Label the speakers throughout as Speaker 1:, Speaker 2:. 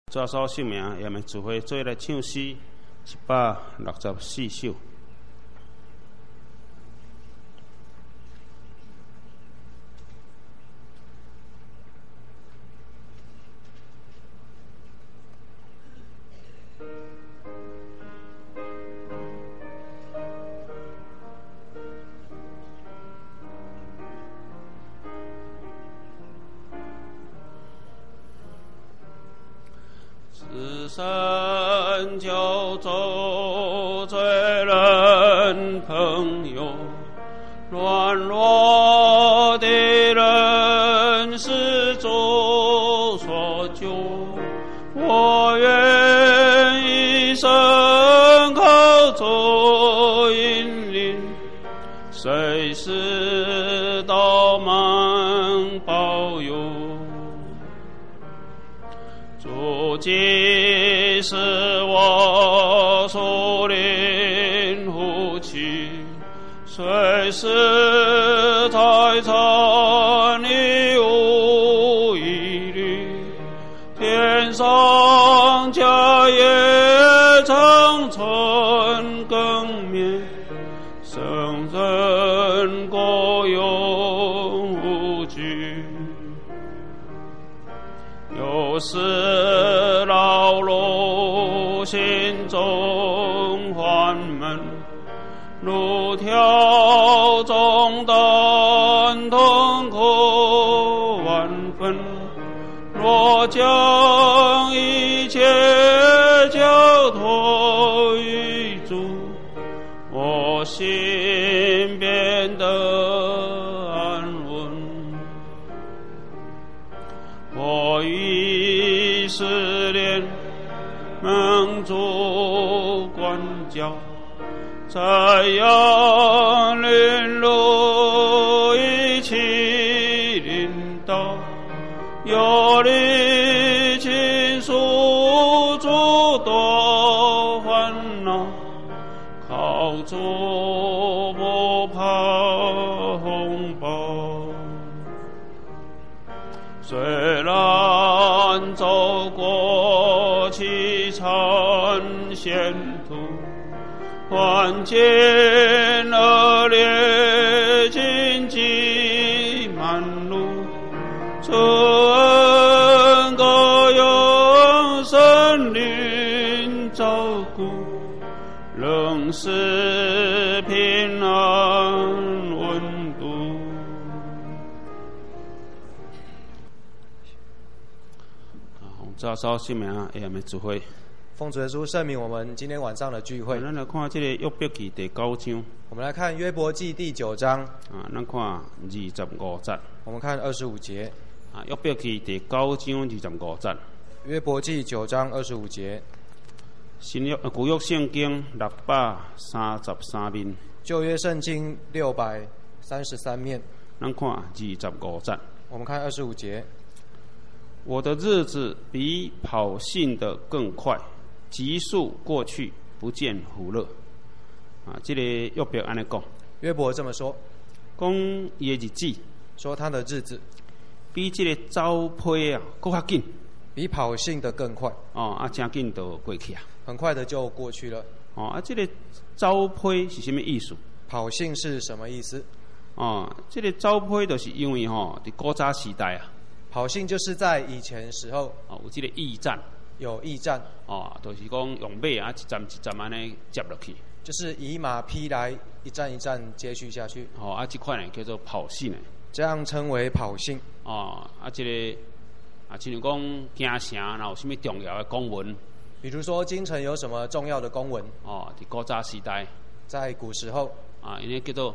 Speaker 1: 抓手姓名，也咪自会做来唱诗164首。自身就走罪人朋友，软弱的人是主所救。我愿一生靠主引领，随时都蒙保佑。主既是我属灵福气，随时在场你无疑虑。天上家业长存更绵，圣人国永无惧。有时劳碌心中烦闷，如跳中担痛苦万分。若将一切交托于主，我心变得安稳。我以色列蒙主管教，在阳林路一起领导，有力倾诉诸多烦恼，靠主不怕红包。虽然走过凄惨险途，环境恶劣，荆棘满路，主恩各用神灵照顾，仍是平安稳度。抓手姓名，也咪自会。
Speaker 2: 奉主耶稣圣名，我们今天晚上的聚会。
Speaker 1: 咱来看这个约伯记第9章。
Speaker 2: 我们来看约伯记第9章。
Speaker 1: 咱看25节。
Speaker 2: 我们看25节。
Speaker 1: 约伯记第9章25节。
Speaker 2: 约伯记9章25节。
Speaker 1: 新约旧约圣经633面。
Speaker 2: 旧约圣经633面。
Speaker 1: 咱看25节。
Speaker 2: 我们看25节。
Speaker 1: 我的日子比跑信的更快，急速过去，不见福乐。这个约伯安尼讲。
Speaker 2: 约伯这么说，
Speaker 1: 讲伊的日子，
Speaker 2: 说他的日子
Speaker 1: 比这个走批更较紧，
Speaker 2: 比跑信的更快。
Speaker 1: 真紧就过去啊，
Speaker 2: 很快的就过去了。
Speaker 1: 这个走批是什么意思？
Speaker 2: 跑信是什么意思？
Speaker 1: 这个走批就是因为在古早时代啊。
Speaker 2: 跑信就是在以前时候
Speaker 1: 有这个驿站，
Speaker 2: 有驿站
Speaker 1: 就是讲用马一站一站安尼接落去，
Speaker 2: 就是以马匹来一站一站接续下去。
Speaker 1: 这款呢叫做跑信的，
Speaker 2: 这样称为跑信。
Speaker 1: 这个亲像讲京城然后有什么重要的公文，
Speaker 2: 比如说京城有什么重要的公文
Speaker 1: 在古早时代，
Speaker 2: 在古时候
Speaker 1: 因为叫做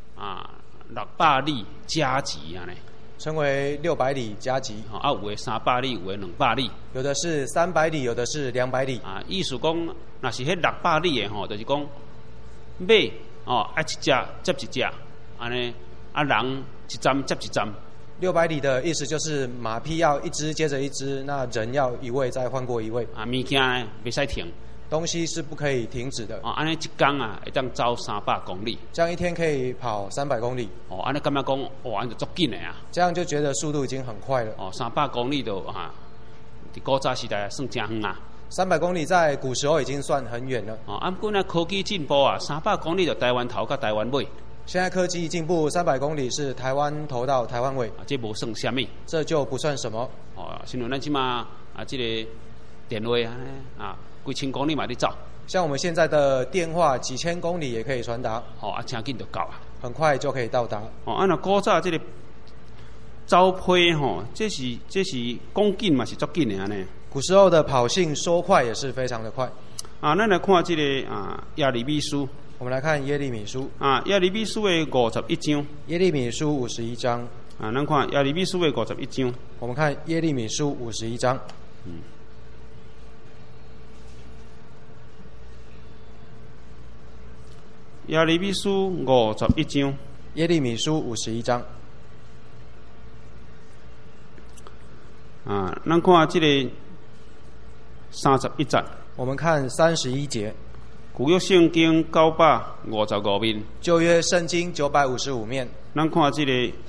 Speaker 1: 600里加急安尼。
Speaker 2: 称为600里加急。
Speaker 1: 有的300里，有的200里，
Speaker 2: 有的是300里，有的是200里。
Speaker 1: 意思讲，若是迄600里的就是讲马一只接一只，安尼人一站接一站。
Speaker 2: 600里的意思就是马匹要一只接着一只，那人要一位再换过一位。
Speaker 1: 物件呢袂使停。
Speaker 2: 东西是不可以停止的。
Speaker 1: 安尼一天会当走300公里。
Speaker 2: 这样一天可以跑300公里。
Speaker 1: 安尼感觉讲，安就足紧的啊。
Speaker 2: 这样就觉得速度已经很快了。
Speaker 1: 300公里就伫古早时代算真远啊。
Speaker 2: 300公里在古时候已经算很远了。
Speaker 1: 哦，不过呢科技进步啊，300公里就台湾头甲台湾尾。
Speaker 2: 现在科技进步，300公里是台湾头到台湾尾，
Speaker 1: 这无算什么。
Speaker 2: 这就不算什么。
Speaker 1: 哦，因为咱即马这个电话几千公里嘛在走。
Speaker 2: 像我们现在的电话，几千公里也可以传达。
Speaker 1: 哦，真紧就到啊，
Speaker 2: 很快就可以到达。
Speaker 1: 哦，那古早这个走批吼，这是讲紧嘛是足紧的安尼。
Speaker 2: 古时候的跑信说快也是非常的快。
Speaker 1: 咱来看这个耶利米书。
Speaker 2: 我们来看耶利米书。
Speaker 1: 耶利米书的51章。
Speaker 2: 耶利米书51章。
Speaker 1: 咱看耶利米书的51章。
Speaker 2: 我们看耶利米书51章。
Speaker 1: 耶利米书51章。
Speaker 2: 耶利米书51章。
Speaker 1: 咱看这个31节。
Speaker 2: 我们看31节。
Speaker 1: 旧约圣经955面。
Speaker 2: 旧约圣经955面。
Speaker 1: 咱看这个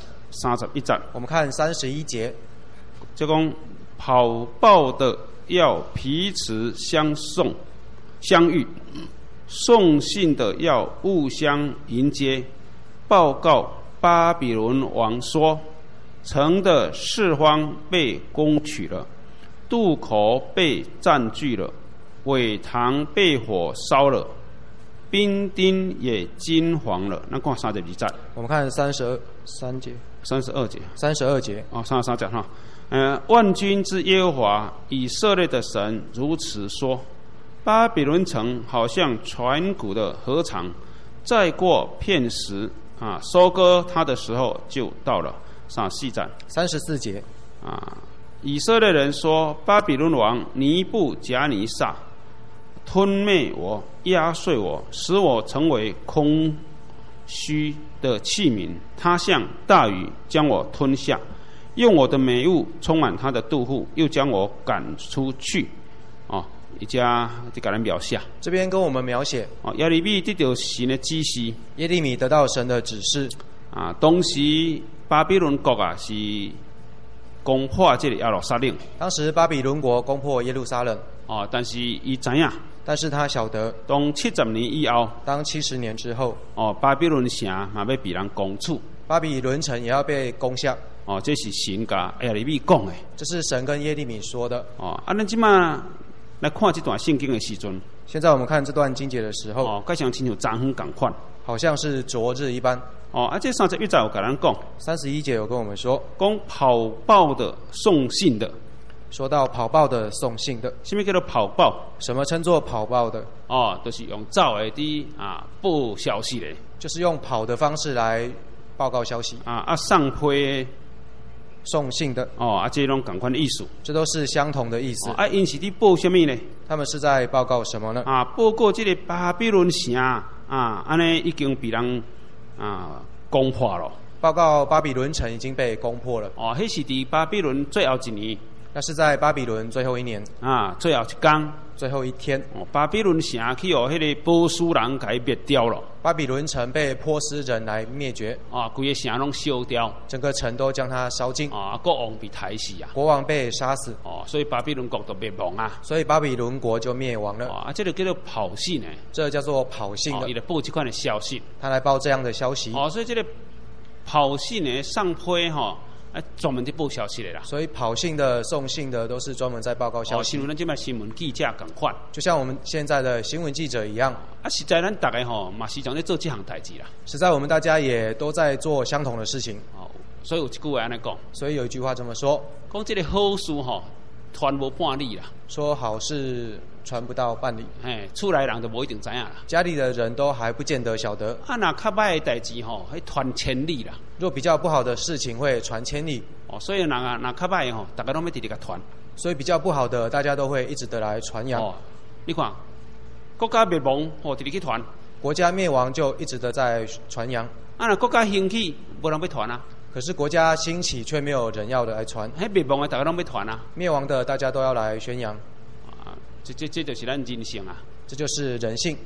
Speaker 1: 31节。
Speaker 2: 我们看31节。
Speaker 1: 就讲跑报的要彼此相遇，送信的要互相迎接，报告巴比伦王说：城的四方被攻取了，渡口被占据了，尾堂被火烧了，兵丁也惊惶了。那看32节。
Speaker 2: 我们看32节。
Speaker 1: 32节。
Speaker 2: 32节。
Speaker 1: 33节哈。万军之耶和华以色列的神如此说：巴比伦城好像传谷的禾场，再过片时收割它的时候就到了。34节。
Speaker 2: 34节。
Speaker 1: 以色列人说：巴比伦王尼布甲尼撒吞灭我，压碎我，使我成为空虚的器皿。他像大雨将我吞下，用我的美物充满他的肚腹，又将我赶出去。一家就给人描写。
Speaker 2: 这边跟我们描写。
Speaker 1: 耶利米得到神的指示。
Speaker 2: 耶利米得到神的指示。
Speaker 1: 当时巴比伦国是攻破这个耶路撒冷。
Speaker 2: 当时巴比伦国攻破耶路撒冷。
Speaker 1: 但是他知道。
Speaker 2: 但是他晓得，
Speaker 1: 当70年以后，
Speaker 2: 当70年之后，
Speaker 1: 巴比伦城嘛要被人攻取。
Speaker 2: 巴比伦城也要被攻下。
Speaker 1: 这是神甲耶利米讲的。
Speaker 2: 这是神跟耶利米说的。
Speaker 1: 咱即马来看这段圣经的时阵，
Speaker 2: 现在我们看这段经节的时候，
Speaker 1: 好像亲像昨昏同款，
Speaker 2: 好像是昨日一般。
Speaker 1: 这31节有跟咱讲
Speaker 2: ，31节有跟我们说，
Speaker 1: 讲跑报的送信的。
Speaker 2: 说到跑报的送信的。
Speaker 1: 什么叫做跑报？
Speaker 2: 什么称作跑报的？
Speaker 1: 就是用走的报消息的，
Speaker 2: 就是用跑的方式来报告消息。
Speaker 1: 上批
Speaker 2: 送信的。
Speaker 1: 这种同款的意思。
Speaker 2: 这都是相同的意思。
Speaker 1: 因是伫报什么呢？
Speaker 2: 他们是在报告什么呢？
Speaker 1: 报告这个巴比伦城安尼已经被人攻破了。
Speaker 2: 报告巴比伦城已经被攻破了。
Speaker 1: 迄是伫巴比伦最后一年。
Speaker 2: 那是在巴比伦最后一年。
Speaker 1: 最后一天。
Speaker 2: 最后一天。
Speaker 1: 巴比伦城去迄个波斯人给灭掉了。
Speaker 2: 巴比伦城被波斯人来灭绝。
Speaker 1: 规个城拢烧掉。
Speaker 2: 整个城都将它烧尽。
Speaker 1: 国王被抬死啊。
Speaker 2: 国王被杀死。
Speaker 1: 所以巴比伦国就灭亡啊。
Speaker 2: 所以巴比伦国就灭亡了。
Speaker 1: 这个叫做跑信呢。
Speaker 2: 这叫做跑信的。
Speaker 1: 伊来报这款的消息。
Speaker 2: 他来报这样的消息。
Speaker 1: 所以这个跑信的上批专门在报消息的啦。
Speaker 2: 所以跑信的、送信的都是专门在报告消息。
Speaker 1: 新闻咱这摆新闻记者同款，
Speaker 2: 就像我们现在的新闻记者一样。
Speaker 1: 实在咱大家嘛时常在做这项代志啦。
Speaker 2: 实在我们大家也都在做相同的事情。
Speaker 1: 所以有一句话安尼讲。
Speaker 2: 所以有一句话这么说：
Speaker 1: 讲这个好事传无半里啦。
Speaker 2: 说好事传不到半里。
Speaker 1: 厝内人就无一定知影啦。
Speaker 2: 家里的人都还不见得晓得。
Speaker 1: 那较歹的代志会传千里啦。
Speaker 2: 若比较不好的事情会传千里。
Speaker 1: 所以那较歹的大家都要直直甲传。
Speaker 2: 所以比较不好的，大家都会一直的来传扬。
Speaker 1: 你看，国家灭亡，直直去传。
Speaker 2: 国家灭亡就一直的在传扬。
Speaker 1: 那国家兴起，无人要传啊。
Speaker 2: 可是国家兴起却没有人要的来传。
Speaker 1: 灭亡的大家都要传啊。
Speaker 2: 灭亡的大家都要来宣扬。
Speaker 1: 这就是咱人性啊。
Speaker 2: 这就是人性。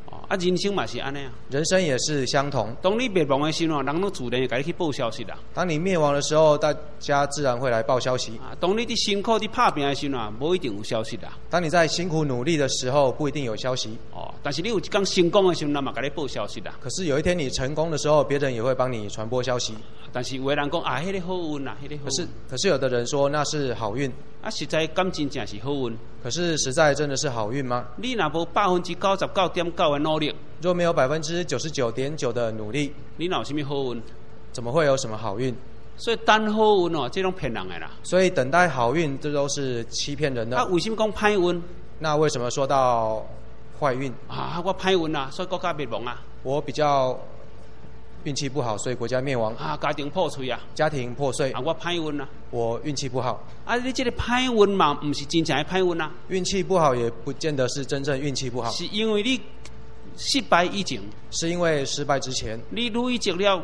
Speaker 1: 人生嘛是安尼啊。
Speaker 2: 人生也是相同。
Speaker 1: 当你灭亡的时候，人都自然会给你去报消息啦。
Speaker 2: 当你灭亡的时候，大家自然会来报消息。
Speaker 1: 当你伫辛苦伫拍拼的时候，无一定有消息啦。
Speaker 2: 当你在辛苦努力的时候，不一定有消息。
Speaker 1: 但是你有一天成功的时候，那嘛给你报消息啦。
Speaker 2: 可是有一天你成功的时候，别人也会帮你传播消息。
Speaker 1: 但是有的人讲迄个好运啦，迄个好运。
Speaker 2: 可是有的人说那是好运。
Speaker 1: 实在敢真正是好运。
Speaker 2: 可是实在真的是好运吗？
Speaker 1: 你若无99.9%的努力，
Speaker 2: 若没有99.9%的努力，
Speaker 1: 你哪有什么好运？
Speaker 2: 怎么会有什么好运？
Speaker 1: 所以等好运哦，这种骗人的啦。
Speaker 2: 所以等待好运，这都是欺骗人的。
Speaker 1: 为什么讲歹运？
Speaker 2: 那为什么说到坏运？
Speaker 1: 我歹运啊，所以国家灭亡啊。
Speaker 2: 我比较运气不好，所以国家灭亡。
Speaker 1: 家庭破碎啊。
Speaker 2: 家庭破碎。
Speaker 1: 我歹运啊。
Speaker 2: 我运气不好。
Speaker 1: 你这个歹运嘛，不是真正的歹运啊。
Speaker 2: 运气不好也不见得是真正运气不好。
Speaker 1: 是因为你失败以前。
Speaker 2: 是因为失败之前。
Speaker 1: 你累积了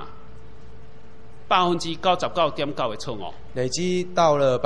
Speaker 1: 99.9%的错误。
Speaker 2: 累积到了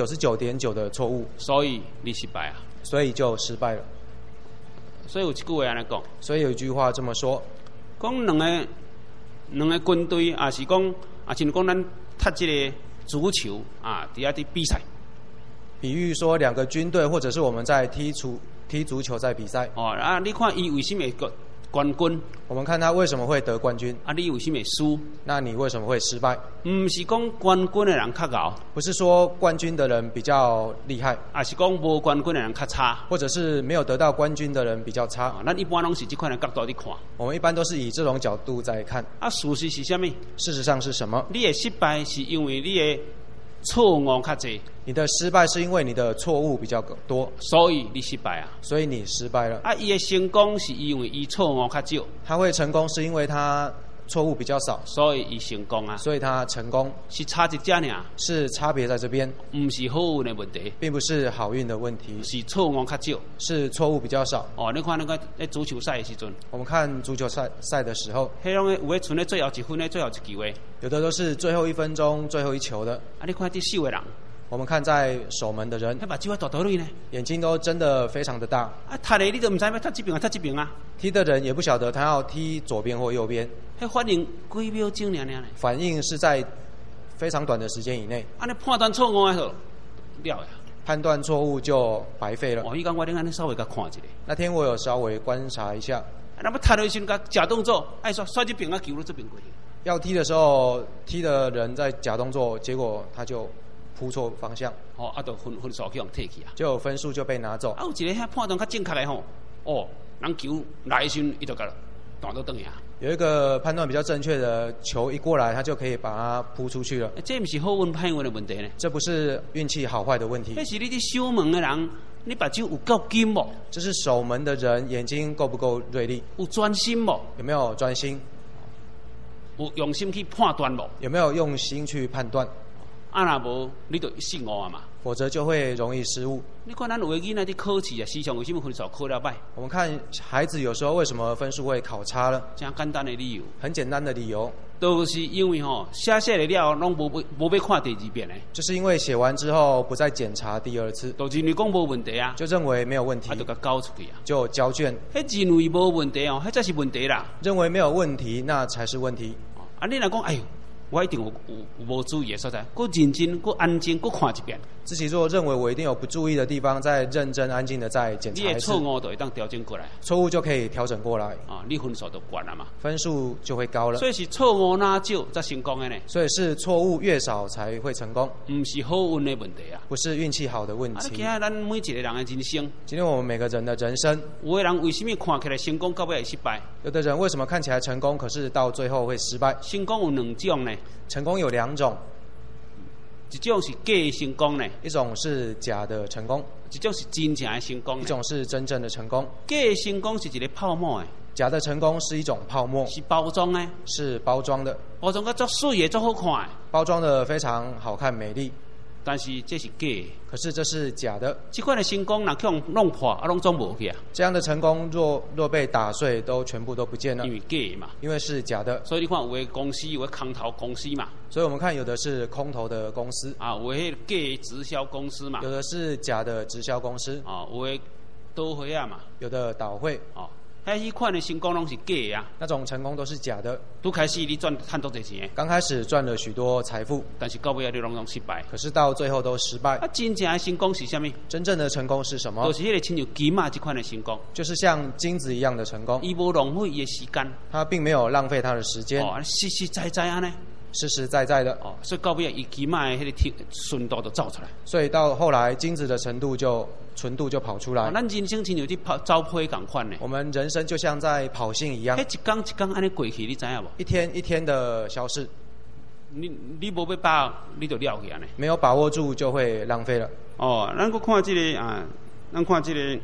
Speaker 2: 99.9%的错误。
Speaker 1: 所以你失败啊。
Speaker 2: 所以就失败了。
Speaker 1: 所以有一句话安尼讲。
Speaker 2: 所以有一句话这么说。
Speaker 1: 讲两个军队，也是讲，像讲咱踢这个足球伫遐伫比赛。
Speaker 2: 比喻说两个军队，或者是我们在踢足球在比赛。
Speaker 1: 你看伊为什么会冠军？
Speaker 2: 我们看他为什么会得冠军。
Speaker 1: 你为什么会输？
Speaker 2: 那你为什么会失败？
Speaker 1: 不是讲冠军的人较敖，
Speaker 2: 不是说冠军的人比较厉害，
Speaker 1: 是讲无冠军的人较差，
Speaker 2: 或者是没有得到冠军的人比较差。
Speaker 1: 咱一般拢是这款的角度去看。
Speaker 2: 我们一般都是以这种角度在看。
Speaker 1: 事实是什么？
Speaker 2: 事实上是什么？
Speaker 1: 你的失败是因为你的错误较济。
Speaker 2: 你的失败是因为你的错误比较多，
Speaker 1: 所以你失败啊。
Speaker 2: 所以你失败了。
Speaker 1: 伊的成功是因为伊错误较少。
Speaker 2: 他会成功是因为他错误比较少，
Speaker 1: 所以伊成功啊。
Speaker 2: 所以他成功
Speaker 1: 是差一点尔，
Speaker 2: 是差别在这边，
Speaker 1: 不是好运的问题，
Speaker 2: 并不是好运的问题，
Speaker 1: 是错误较少，
Speaker 2: 是错误比较少。
Speaker 1: 你看那个足球赛的时阵，
Speaker 2: 我们看足球赛的时候，
Speaker 1: 迄种有的存在最后一分的最后一机会，
Speaker 2: 有的都是最后1分钟最后一球的。
Speaker 1: 你看这守的人。
Speaker 2: 我们看在守门的人，
Speaker 1: 他把机会大倒呢，
Speaker 2: 眼睛都真的非常的大。
Speaker 1: 踢的你都唔知要踢这边啊，踢这边啊。
Speaker 2: 踢的人也不晓得他要踢左边或右边。
Speaker 1: 反应几秒钟呢？
Speaker 2: 反应是在非常短的时间以内。
Speaker 1: 你判断错误的时候，了呀。
Speaker 2: 判断错误就白费了。
Speaker 1: 迄天我安尼稍微甲看一下。
Speaker 2: 那天我有稍微观察一下。
Speaker 1: 那么踢的时候，假动作，甩这边啊，球到这边过去。
Speaker 2: 要踢的时候，踢的人在假动作，结果他就扑错方向，
Speaker 1: 就分数去用退去啊，
Speaker 2: 就分数就被拿走。
Speaker 1: 有一个遐判断较正确的吼，人球来的时候，伊就甲弹倒转去啊。
Speaker 2: 有一个判断比较正确的，球一过来，他就可以把它扑出去了。
Speaker 1: 这不是好运歹运的问题呢？
Speaker 2: 这不是运气好坏的问题。
Speaker 1: 这是你伫守门的人，你把手有够紧无？
Speaker 2: 这是守门的人眼睛够不够锐利？
Speaker 1: 有专心无？
Speaker 2: 有没有专心？
Speaker 1: 有用心去判断无？
Speaker 2: 有没有用心去判断？
Speaker 1: 若无，你就失误啊嘛。
Speaker 2: 否则就会容易失误。
Speaker 1: 你看咱有的囡仔伫考试啊，时常为什么分数考了歹？
Speaker 2: 我们看孩子有时候为什么分数会考差了？
Speaker 1: 真简单的理由。
Speaker 2: 很简单的理由，
Speaker 1: 都是因为写了了，拢无要看第二遍嘞。
Speaker 2: 就是因为写完之后不再检查第二次。
Speaker 1: 都认为讲无问题啊，
Speaker 2: 就认为没有问题，
Speaker 1: 就甲交出去啊，
Speaker 2: 就交卷。
Speaker 1: 迄认为无问题迄才是问题啦。
Speaker 2: 认为没有问题，那才是问题。
Speaker 1: 你若讲，哎呦。我一定有无注意的所在，搁认真，搁安静，搁看一遍。
Speaker 2: 自己若认为我一定有不注意的地方，再认真安静的再检查一次。
Speaker 1: 你的错误就会当调整过来。
Speaker 2: 错误就可以调整过来。
Speaker 1: 你分数就高了嘛。
Speaker 2: 分数就会高了。
Speaker 1: 所以是错误哪少才成功的呢？
Speaker 2: 所以是错误越少才会成功。
Speaker 1: 不是好运的问题啊。
Speaker 2: 不是运气好的问题。
Speaker 1: 今天咱每一个人的人生，
Speaker 2: 今天我们每个人的人生，
Speaker 1: 有的人为什么看起来成功，到尾会失败？
Speaker 2: 有的人为什么看起来成功，可是到最后会失败？
Speaker 1: 成功有两种呢。
Speaker 2: 成功有2种，
Speaker 1: 一种是假的成功呢，
Speaker 2: 一种是假的成功，
Speaker 1: 一种是真正的成功，
Speaker 2: 一种是真正的成功。
Speaker 1: 假的成功是一个泡沫的，
Speaker 2: 假的成功是一种泡沫，
Speaker 1: 是包装的，
Speaker 2: 是包装的，
Speaker 1: 包装得足水的，足好看的，
Speaker 2: 包装的非常好看美丽。
Speaker 1: 但是这是假的，
Speaker 2: 可是这是假的。
Speaker 1: 这款的成功若去用弄破，拢装无去啊。
Speaker 2: 这样的成功若被打碎，都全部都不见了。
Speaker 1: 因为假嘛，
Speaker 2: 因为是假的。
Speaker 1: 所以你看有的公司，有的空头公司嘛。
Speaker 2: 所以我们看有的是空头的公司
Speaker 1: 啊，有的假的直销公司嘛。
Speaker 2: 有的是假的直销公司
Speaker 1: 啊，有的倒会啊嘛。
Speaker 2: 有的倒会
Speaker 1: 啊。 迄款的成功拢是假的啊！
Speaker 2: 那种成功都是假的。
Speaker 1: 拄开始你赚赚多侪钱，
Speaker 2: 刚开始赚了许多财富，
Speaker 1: 但是到尾你拢失败。
Speaker 2: 可是到最后都失败。
Speaker 1: 啊，真正的成功是啥物？
Speaker 2: 真正的成功是什么？
Speaker 1: 就是迄个亲像金啊这款的成功，
Speaker 2: 就是像金子一样的成功。
Speaker 1: 伊无浪费伊的时间，
Speaker 2: 他并没有浪费他的时间，
Speaker 1: 实实在在安尼。
Speaker 2: 实实在在的
Speaker 1: 所以到尾伊金啊的迄个纯度就走出来。
Speaker 2: 所以到后来金子的纯度就跑出来。
Speaker 1: 咱人生亲像去走坡同款呢。
Speaker 2: 我们人生就像在跑信一样，
Speaker 1: 迄一天一天安尼过去，你知影无？
Speaker 2: 一天一天的消逝。
Speaker 1: 你无要把握，你就了去安尼。
Speaker 2: 没有把握住就会浪费了。
Speaker 1: 咱搁看这个啊，咱看这个。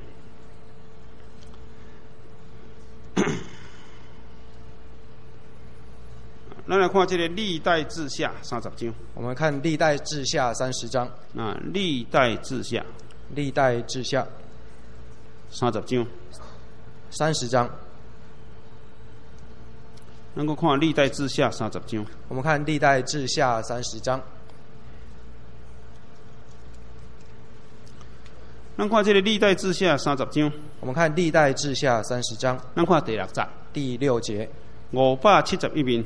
Speaker 1: 咱来看这个历代志下30章。
Speaker 2: 我们看历代志下30章。
Speaker 1: 历代志下30章。
Speaker 2: 30章。
Speaker 1: 咱搁看历代志下30章。
Speaker 2: 我们看历代志下30章。
Speaker 1: 咱看这个历代志下30章。
Speaker 2: 我们看历代志下30章。
Speaker 1: 咱看第6节。
Speaker 2: 第6节。
Speaker 1: 571面。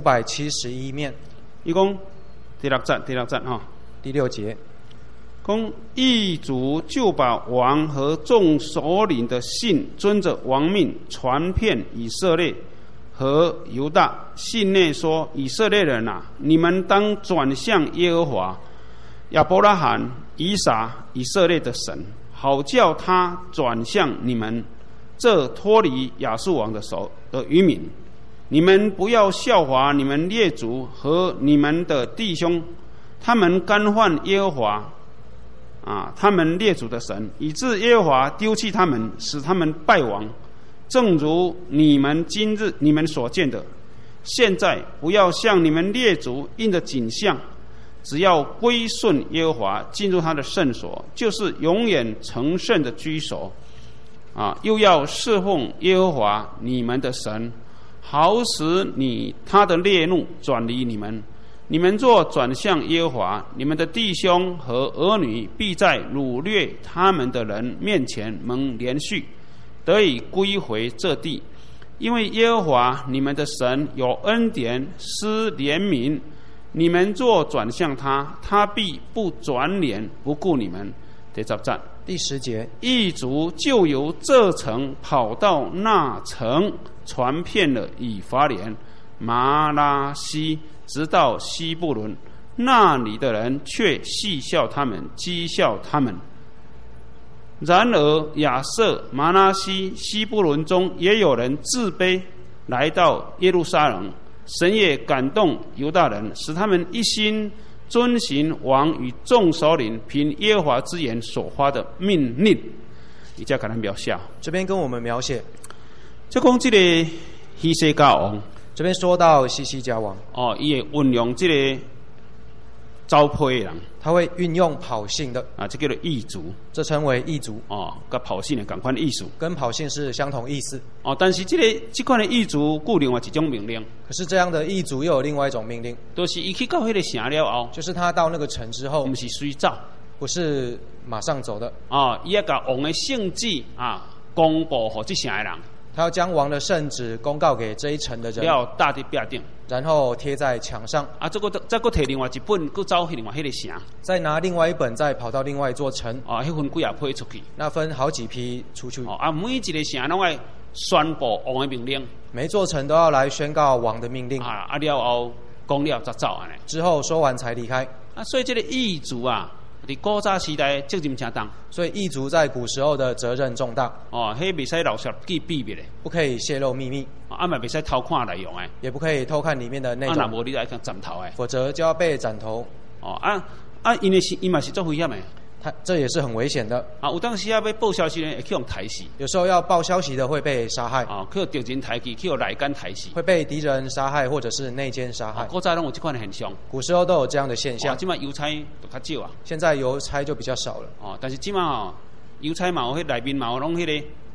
Speaker 2: 571面。
Speaker 1: 伊讲第6节哈。
Speaker 2: 第6节。
Speaker 1: 讲异族就把王和众首领的信，遵着王命传遍以色列和犹大。信内说：以色列人啊，你们当转向耶和华亚伯拉罕、以撒、以色列的神，好叫他转向你们这脱离亚述王的手的渔民。你们不要效法你们列祖和你们的弟兄，他们干犯耶和华他们列祖的神，以致耶和华丢弃他们，使他们败亡。正如你们今日你们所见的，现在不要像你们列祖印的景象，只要归顺耶和华，进入他的圣所，就是永远成圣的居所又要侍奉耶和华你们的神，好使他的烈怒转离你们。你们若转向耶和华，你们的弟兄和儿女必在掳掠他们的人面前蒙连续，得以归回这地。因为耶和华你们的神有恩典，施怜悯。你们若转向他，他必不转脸不顾你们。第10节。
Speaker 2: 第10节。异
Speaker 1: 族就由这城跑到那城，传遍了以法莲、玛拿西，直到西布伦。那里的人却戏笑他们，讥笑他们。然而亚瑟、玛拿西、西布伦中也有人自卑，来到耶路撒冷。神也感动犹大人，使他们一心遵行王与众首领凭耶和华之言所发的命令。伊才给咱描写，
Speaker 2: 这边跟我们描写，
Speaker 1: 就讲这个希西家王，
Speaker 2: 这边说到希西家王，
Speaker 1: 伊会运用这个糟粕的人，
Speaker 2: 他会运用跑信的
Speaker 1: 这叫做异族，
Speaker 2: 这称为异族
Speaker 1: 跟跑信的同款的意思，
Speaker 2: 跟跑信是相同意思
Speaker 1: 但是这款的异族有另外一种命令。
Speaker 2: 可是这样的异族又有另外一种命令，
Speaker 1: 就是伊去到那个城了后，
Speaker 2: 就是他到那个城之后，
Speaker 1: 不是随走，
Speaker 2: 不是马上走的
Speaker 1: 伊要把王的圣旨公布给这城的人，
Speaker 2: 他要将王的圣旨公告给这一城的人，
Speaker 1: 要搭在壁顶，
Speaker 2: 然后贴在墙上
Speaker 1: 再摕另外一本，再走去另外迄个城，
Speaker 2: 再拿另外一本，再跑到另外一座城
Speaker 1: 迄分几啊批出去，
Speaker 2: 那分好几批出去
Speaker 1: 每一个城拢要宣布王的命令，
Speaker 2: 每座城都要来宣告王的命令
Speaker 1: 了后讲了才走安尼，
Speaker 2: 之后说完才离开
Speaker 1: 所以这个异族在古早时代责任相当，
Speaker 2: 所以异族在古时候的责任重大
Speaker 1: 迄袂使留下记秘密的，
Speaker 2: 不可以泄露秘密
Speaker 1: 嘛袂使偷看内容的，
Speaker 2: 也不可以偷看里面的内容，
Speaker 1: 若无你来看斩头的，
Speaker 2: 否则就要被斩头
Speaker 1: 因嘛是做危险的，
Speaker 2: 这也是很危险的
Speaker 1: 有当时要报消息呢，会去用抬死，
Speaker 2: 有时候要报消息的会被杀害
Speaker 1: 去敌人抬去，去内奸抬死，
Speaker 2: 会被敌人杀害或者是内奸杀害
Speaker 1: 古早拢有这款的现象，
Speaker 2: 古时候都有这样的现象
Speaker 1: 现在邮差就较少
Speaker 2: 现在邮差就比较少了
Speaker 1: 但是现在邮差嘛有迄内面嘛有拢迄个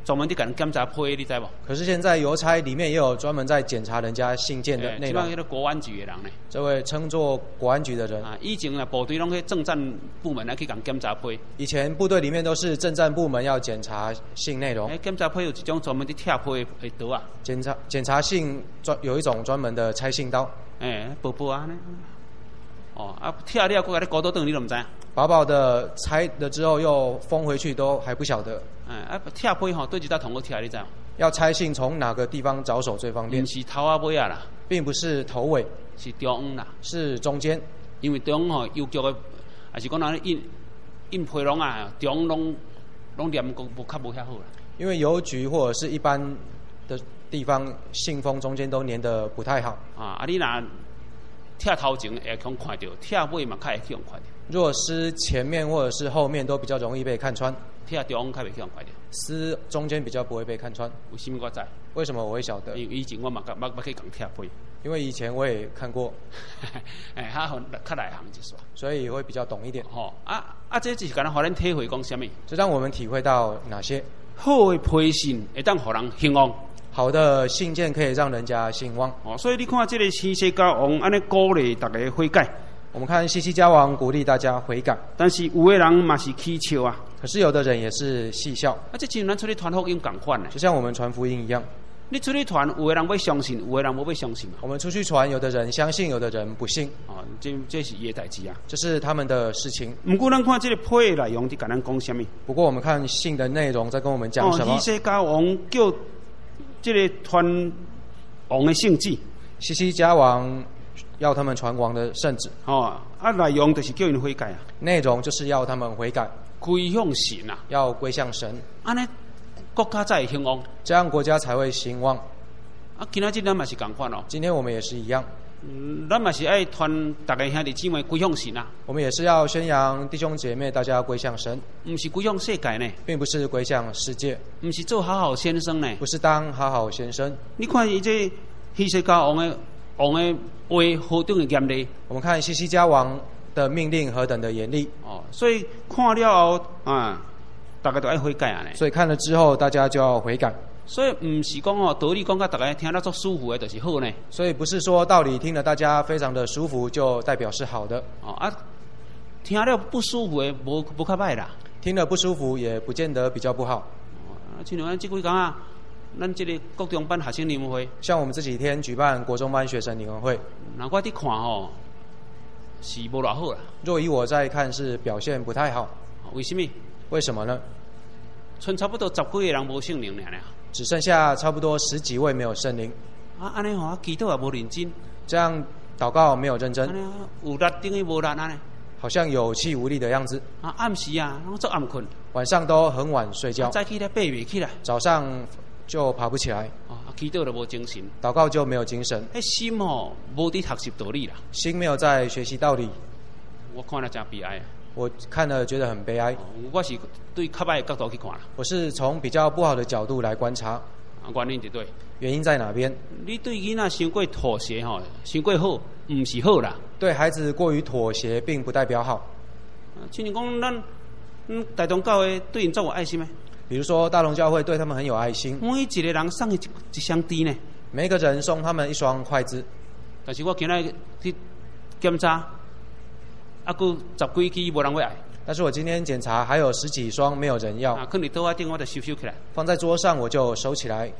Speaker 1: 专门伫甲人检查批，你知无？
Speaker 2: 可是现在邮差里面也有专门在检查人家信件的内容。
Speaker 1: 迄个国安局的人呢？
Speaker 2: 这位称作国安局的人
Speaker 1: 啊，以前啊部队拢去政战部门来去甲检查批。
Speaker 2: 以前部队里面都是政战部门要检查信内容。
Speaker 1: 检查批有一种专门伫拆批的刀啊。
Speaker 2: 检查信有一种专门的拆信刀。
Speaker 1: 薄薄啊呢。哦啊，拆了，搁甲你搞倒转，你都唔知。
Speaker 2: 薄薄的拆了之后又封回去，都还不晓得。
Speaker 1: 拆批吼，对一搭同个拆，你知道？
Speaker 2: 要拆信从哪个地方着手最方便？
Speaker 1: 不是头啊尾啊啦，
Speaker 2: 并不是头尾，
Speaker 1: 是中央啦，
Speaker 2: 是中间。
Speaker 1: 因为中央吼邮局的，还是讲那印批拢啊，中央拢念无较无遐好啦。
Speaker 2: 因为邮局或者是一般的地方，信封中间都粘得不太好。
Speaker 1: 你若拆头前会强看到，拆尾嘛较会强看到。
Speaker 2: 若撕前面或者是后面都比较容易被看穿，
Speaker 1: 拆中央较袂强看到。撕
Speaker 2: 中间比较不会被看穿。
Speaker 1: 为什么我知？
Speaker 2: 为什么我会晓得？
Speaker 1: 因为以前我嘛去讲拆批。
Speaker 2: 因为以前我也看过，
Speaker 1: 较内行一些，
Speaker 2: 所以会比较懂一点。
Speaker 1: 这就是敢若互咱体会讲什么？
Speaker 2: 这让我们体会到哪些？
Speaker 1: 好的批信会当互人兴旺。
Speaker 2: 好的信件可以让人家兴旺。
Speaker 1: 所以你看这个西西家王安尼鼓励大家悔改。
Speaker 2: 我们看西西家王鼓励大家悔改，
Speaker 1: 但是有的人嘛是起笑啊。
Speaker 2: 可是有的人也是戏笑。
Speaker 1: 这就像咱出去传福音共款呢，
Speaker 2: 就像我们传福音一样。
Speaker 1: 你出去传，有的人要相信，有的人无要相信嘛。
Speaker 2: 我们出去传，有的人相信，有的人不信。
Speaker 1: 这是伊的代志啊。
Speaker 2: 这是他们的事情。
Speaker 1: 不过咱看这个批的内容，伫甲咱讲什么？
Speaker 2: 不过我们看信的内容在跟我们讲什么？
Speaker 1: 西西家王叫这个传王的圣旨。
Speaker 2: 西西家王要他们传王的圣旨。
Speaker 1: 内容就是叫人悔改啊。
Speaker 2: 内容就是要他们悔改，
Speaker 1: 归向神啊。
Speaker 2: 要归向神。
Speaker 1: 安尼国家才会兴旺，
Speaker 2: 这样国家才会兴旺。
Speaker 1: 今仔日咱嘛是共款哦。
Speaker 2: 今天我们也是一样。
Speaker 1: 咱嘛是爱传大家兄弟姊妹归向神啊。
Speaker 2: 我们也是要宣扬弟兄姐妹大家归向神，
Speaker 1: 不是归向世界呢，
Speaker 2: 并不是归向世界，
Speaker 1: 不是做好好先生呢，
Speaker 2: 不是当好好先生。
Speaker 1: 你看伊这希西家王的话何等的严厉。我
Speaker 2: 们看西西家王的命令何等的严厉。
Speaker 1: 所以看了后大家都爱悔改啊呢。
Speaker 2: 所以看了之后，大家就要悔改。
Speaker 1: 所以不是讲道理讲甲大家听了做舒服的，就是好呢。
Speaker 2: 所以不是说道理听了大家非常的舒服，就代表是好的。
Speaker 1: 听了不舒服的，无较歹啦。
Speaker 2: 听了不舒服，也不见得比较不好。
Speaker 1: 像咱这几天啊，咱这个国中班学生联欢会，
Speaker 2: 像我们这几天举办国中班学生联欢会，
Speaker 1: 那我伫看是无偌好啦。
Speaker 2: 若以我在看，是表现不太好。
Speaker 1: 为什么？
Speaker 2: 为什么呢？
Speaker 1: 剩差不多10几个人无圣灵了，
Speaker 2: 只剩下差不多10几位没有圣灵。
Speaker 1: 安尼祈祷也无认真，
Speaker 2: 这样祷告没有认真，
Speaker 1: 有力等于无力安尼，
Speaker 2: 好像有气无力的样子。
Speaker 1: 暗时拢做暗困，
Speaker 2: 晚上都很晚睡觉，
Speaker 1: 早起来爬袂起来，
Speaker 2: 早上就爬不起来。
Speaker 1: 祈祷就无精神，
Speaker 2: 祷告就没有精神。
Speaker 1: 心无伫学习道理啦，
Speaker 2: 心没有在学习道理。
Speaker 1: 我看了真悲哀。
Speaker 2: 我看了觉得很悲哀。
Speaker 1: 我是对较歹的角度去看啦。
Speaker 2: 我是从比较不好的角度来观察。
Speaker 1: 原因就对。
Speaker 2: 原因在哪边？
Speaker 1: 你对囡仔伤过妥协伤过好，唔是好啦。
Speaker 2: 对孩子过于妥协，并不代表好。
Speaker 1: 像讲咱大同教会对因总有爱心咩？
Speaker 2: 比如说大同教会对他们很有爱心。
Speaker 1: 每一个人送一双箸呢。
Speaker 2: 每一个人送他们一双筷子。
Speaker 1: 但是我今日去检查。佫10几支无人要爱，
Speaker 2: 但是我今天检查还有10几双没有人要。
Speaker 1: 放伫桌仔顶我就收起来。
Speaker 2: 放在桌上我就收起来。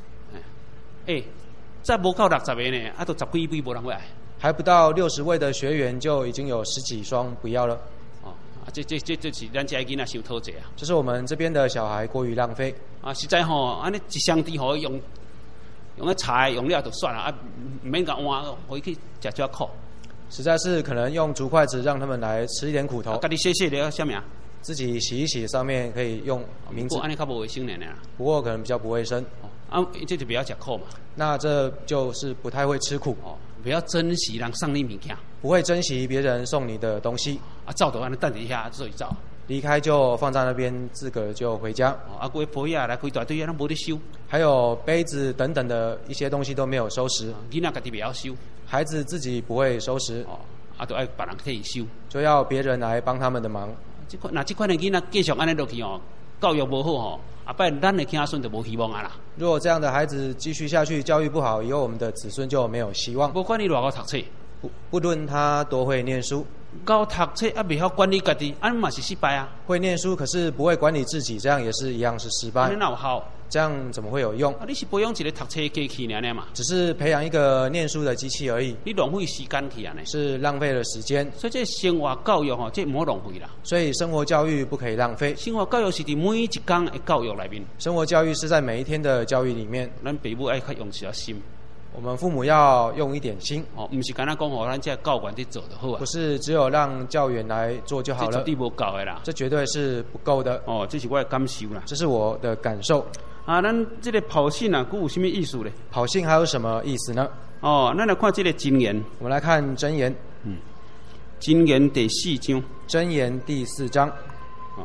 Speaker 1: 再无到60个呢，都10几位无人要爱。
Speaker 2: 还不到60位的学员就已经有10几双不要了。
Speaker 1: 这是咱这囡仔伤讨债啊。
Speaker 2: 这是我们这边的小孩过于浪费。
Speaker 1: 实在安尼一箱箸互伊用个菜用了就算了，唔免甲换，互伊去食少苦。
Speaker 2: 实在是可能用竹筷子让他们来吃一点苦头。
Speaker 1: 家己洗了什么啊？
Speaker 2: 自己洗一洗，上面可以用名字。
Speaker 1: 安尼较无卫生呢。
Speaker 2: 不过可能比较不卫生。
Speaker 1: 这就不要吃苦嘛。
Speaker 2: 那这就是不太会吃苦。
Speaker 1: 不要珍惜人送你物件。
Speaker 2: 不会珍惜别人送你的东西。
Speaker 1: 走就安尼等一下做一走。
Speaker 2: 离开就放在那边，自个就回家。
Speaker 1: 规杯啊，来规大堆啊，拢无得收。
Speaker 2: 还有杯子等等的一些东西都没有收拾。
Speaker 1: 囡仔家己不要收。
Speaker 2: 孩子自己不会收拾，
Speaker 1: 就要别人替伊收，
Speaker 2: 就要别人来帮他们的忙。
Speaker 1: 这款的囡仔继续安尼落去教育无好吼，后摆咱的子孙就无希望啊啦。
Speaker 2: 如果这样的孩子继续下去，教育不好，以后我们的子孙就没有希望。
Speaker 1: 不管你偌高读册，
Speaker 2: 不论他多会念书，
Speaker 1: 高读册啊未晓管理家己，安嘛是失败啊。
Speaker 2: 会念书可是不会管理自己，这样也是一样是失败。
Speaker 1: 安尼哪有效？
Speaker 2: 这样怎么会有用？
Speaker 1: 啊，你是培养一个读册的机器尔嘛？
Speaker 2: 只是培养一个念书的机器而已，
Speaker 1: 你浪费时间去啊呢？
Speaker 2: 是浪费了时间。
Speaker 1: 所以这生活教育吼，这唔好浪费啦。
Speaker 2: 所以生活教育不可以浪费。
Speaker 1: 生活教育是伫每一天的教育内面。
Speaker 2: 生活教育是在每一天的教育里面。
Speaker 1: 咱父母爱较用些心。
Speaker 2: 我们父母要用一点心
Speaker 1: 哦，不是简单讲吼，咱这教员去做就好啊。
Speaker 2: 不是只有让教员来做就好了，
Speaker 1: 这绝对不够的啦。
Speaker 2: 这绝对是不够的。
Speaker 1: 哦，这是我的感受啦。
Speaker 2: 这是我的感受。
Speaker 1: 啊，咱这个跑信啊，有什么意思呢？
Speaker 2: 跑信还有什么意思呢？
Speaker 1: 哦，咱来看这个箴言。
Speaker 2: 我们来看箴言。
Speaker 1: 箴言第4章。
Speaker 2: 箴言第4章。
Speaker 1: 哦。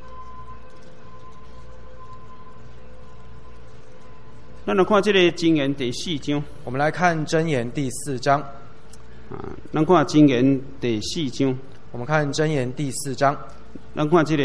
Speaker 1: 咱来看这个箴言第4章。
Speaker 2: 我们来看箴言第4章。
Speaker 1: 啊，咱看箴言第4章。
Speaker 2: 我们看箴言第4章。
Speaker 1: 咱看这个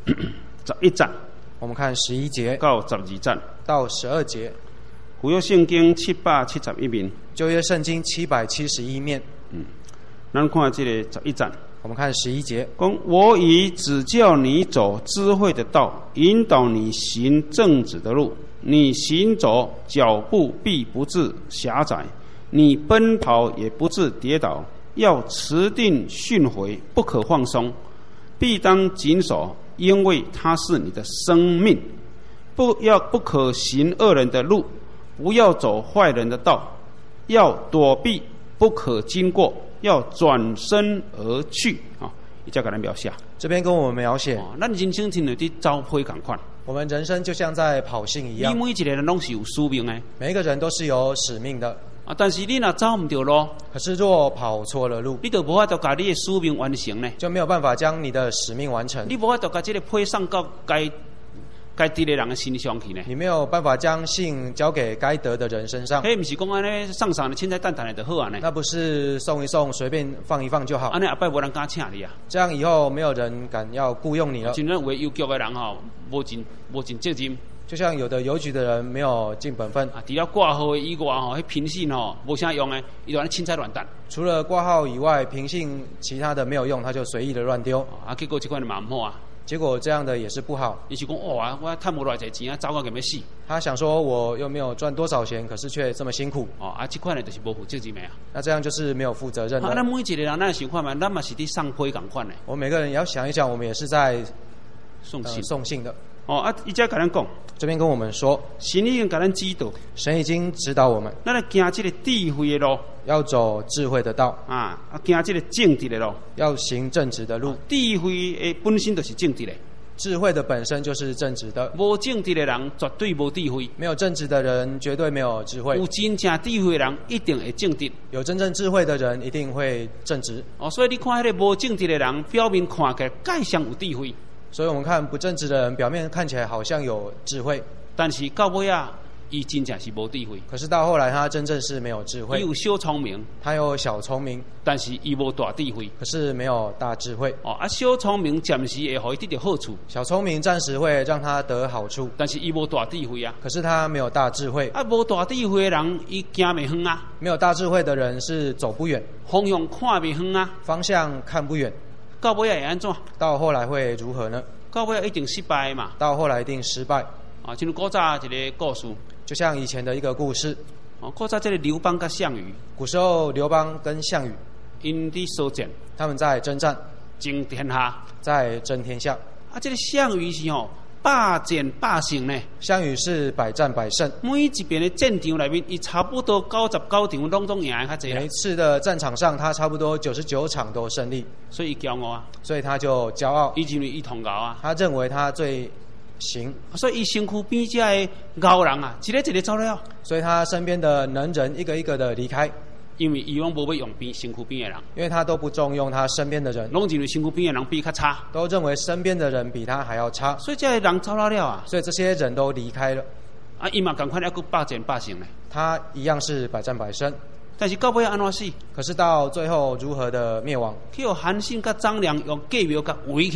Speaker 1: 11节。
Speaker 2: 我们看11节
Speaker 1: 到12节
Speaker 2: 到12节。
Speaker 1: 旧约圣经771面。
Speaker 2: 旧约圣经771面。
Speaker 1: 咱看这个11节。
Speaker 2: 我们看11节。
Speaker 1: 讲我已指教你走智慧的道，引导你行正直的路。你行走，脚步必不致狭窄；你奔跑也不致跌倒。要持定训诲，不可放松，必当谨守，因为它是你的生命。不可行恶人的路，不要走坏人的道。要躲避，不可经过，要转身而去啊！伊才给咱描写。
Speaker 2: 这边跟我们描写，
Speaker 1: 咱人生真的伫走坡同款。
Speaker 2: 我们人生就像在跑信一样，
Speaker 1: 你每一个人拢是有使命的，
Speaker 2: 每一个人都是有使命的。
Speaker 1: 啊，但是你若走唔对路，
Speaker 2: 可是若跑错了路，
Speaker 1: 你就无法度把你的使命完成呢，
Speaker 2: 就没有办法将你的使命完成。
Speaker 1: 你无法度把这个坡上到该得的人的身上去呢。
Speaker 2: 你没有办法将信交给该得的人身上。
Speaker 1: 嘿，不是讲安尼送的凊彩蛋蛋的就好啊呢。
Speaker 2: 那不是送一送，随便放一放就好。
Speaker 1: 安尼后摆无人敢请你啊。
Speaker 2: 这样以后没有人敢要雇佣你了。
Speaker 1: 真正为邮局的人吼，无尽责任。
Speaker 2: 就像有的邮局的人没有尽本分
Speaker 1: 啊，除了挂号以外吼，迄凭信吼无啥用的，伊就安尼凊彩乱蛋。
Speaker 2: 除了挂号以外，凭信其他的没有用，他就随意的乱丢。
Speaker 1: 啊，结果这款就嘛唔好啊。
Speaker 2: 结果这样的也是不好。
Speaker 1: 伊是讲哇，我赚无偌济钱啊，糟糕咁要死。
Speaker 2: 他想说我又没有赚多少钱，可是却这么辛苦。
Speaker 1: 哦，啊，这款的就是无负责任的啊。
Speaker 2: 那这样就是没有负责任的。
Speaker 1: 咱每一个人咱想看嘛，咱嘛是伫上坡同款的。
Speaker 2: 我们每个人也要想一想，我们也是在
Speaker 1: 送信
Speaker 2: 送信的。
Speaker 1: 哦啊，伊才甲咱讲，
Speaker 2: 这边跟我们说，
Speaker 1: 神已经甲咱指导，
Speaker 2: 神已经指导我们，
Speaker 1: 咱来行这个智慧的路，
Speaker 2: 要走智慧的道
Speaker 1: 啊，行这个正直的路，
Speaker 2: 要行正直的路。
Speaker 1: 智慧的本身就是正直的，
Speaker 2: 智慧的本身就是正直的。
Speaker 1: 无正直的人绝对无智慧，
Speaker 2: 没有正直的人绝对没有智慧。
Speaker 1: 有真正智慧的人一定会正直，
Speaker 2: 有真正智慧的人一定会正直。
Speaker 1: 哦，所以你看迄个无正直的人，表面看起来介像有智慧。
Speaker 2: 所以我们看不正直的人，表面看起来好像有智慧，
Speaker 1: 但是到尾啊，伊真正是无智慧。
Speaker 2: 可是到后来，他真正是没有智慧。
Speaker 1: 伊有小聪明，
Speaker 2: 他有小聪明，
Speaker 1: 但是伊无大智慧。
Speaker 2: 可是没有大智慧。
Speaker 1: 哦，啊，小聪明暂时会互伊得到好处，
Speaker 2: 小聪明暂时会让他得好处，
Speaker 1: 但是伊无大智慧啊。
Speaker 2: 可是他没有大智慧。
Speaker 1: 啊，无大智慧的人，伊行袂远啊。
Speaker 2: 没有大智慧的人是走不远，
Speaker 1: 方向看袂远啊，
Speaker 2: 方向看不远。
Speaker 1: 到尾会安怎？
Speaker 2: 到后来会如何呢？
Speaker 1: 到尾一定失败嘛。
Speaker 2: 到后来一定失败。
Speaker 1: 啊，就古早一个故事，
Speaker 2: 就像以前的一个故事。
Speaker 1: 哦，古早这个刘邦跟项羽，
Speaker 2: 古时候刘邦跟项羽，
Speaker 1: 因伫相战，
Speaker 2: 他们在征战，
Speaker 1: 争天下，
Speaker 2: 在争天下。
Speaker 1: 啊，这个项羽是吼百战百胜呢。
Speaker 2: 项羽是百战百胜，
Speaker 1: 每一边的战场内面，伊差不多99场拢总赢的较济。
Speaker 2: 每一次的战场上，他差不多99场都胜利，
Speaker 1: 所以伊骄傲啊。
Speaker 2: 所以他就骄傲，
Speaker 1: 伊认为伊通熬啊。
Speaker 2: 他认为他最行，
Speaker 1: 所以伊身躯边这的牛人啊，一个一个走了。
Speaker 2: 所以他身边的能人一个一个的离开，
Speaker 1: 因为伊拢无要用身躯边的人，
Speaker 2: 因为他都不重用他身边的人，
Speaker 1: 拢认为身躯边的人比较差，
Speaker 2: 都认为身边的人比他还要差，
Speaker 1: 所以这人走了啊。
Speaker 2: 所以这些人都离开了。
Speaker 1: 啊，伊嘛赶快要去百战百胜呢。
Speaker 2: 他一样是百战百胜，
Speaker 1: 但是到尾安怎死？
Speaker 2: 可是到最后如何的灭亡？
Speaker 1: 去由韩信甲张良用计谋甲围起来，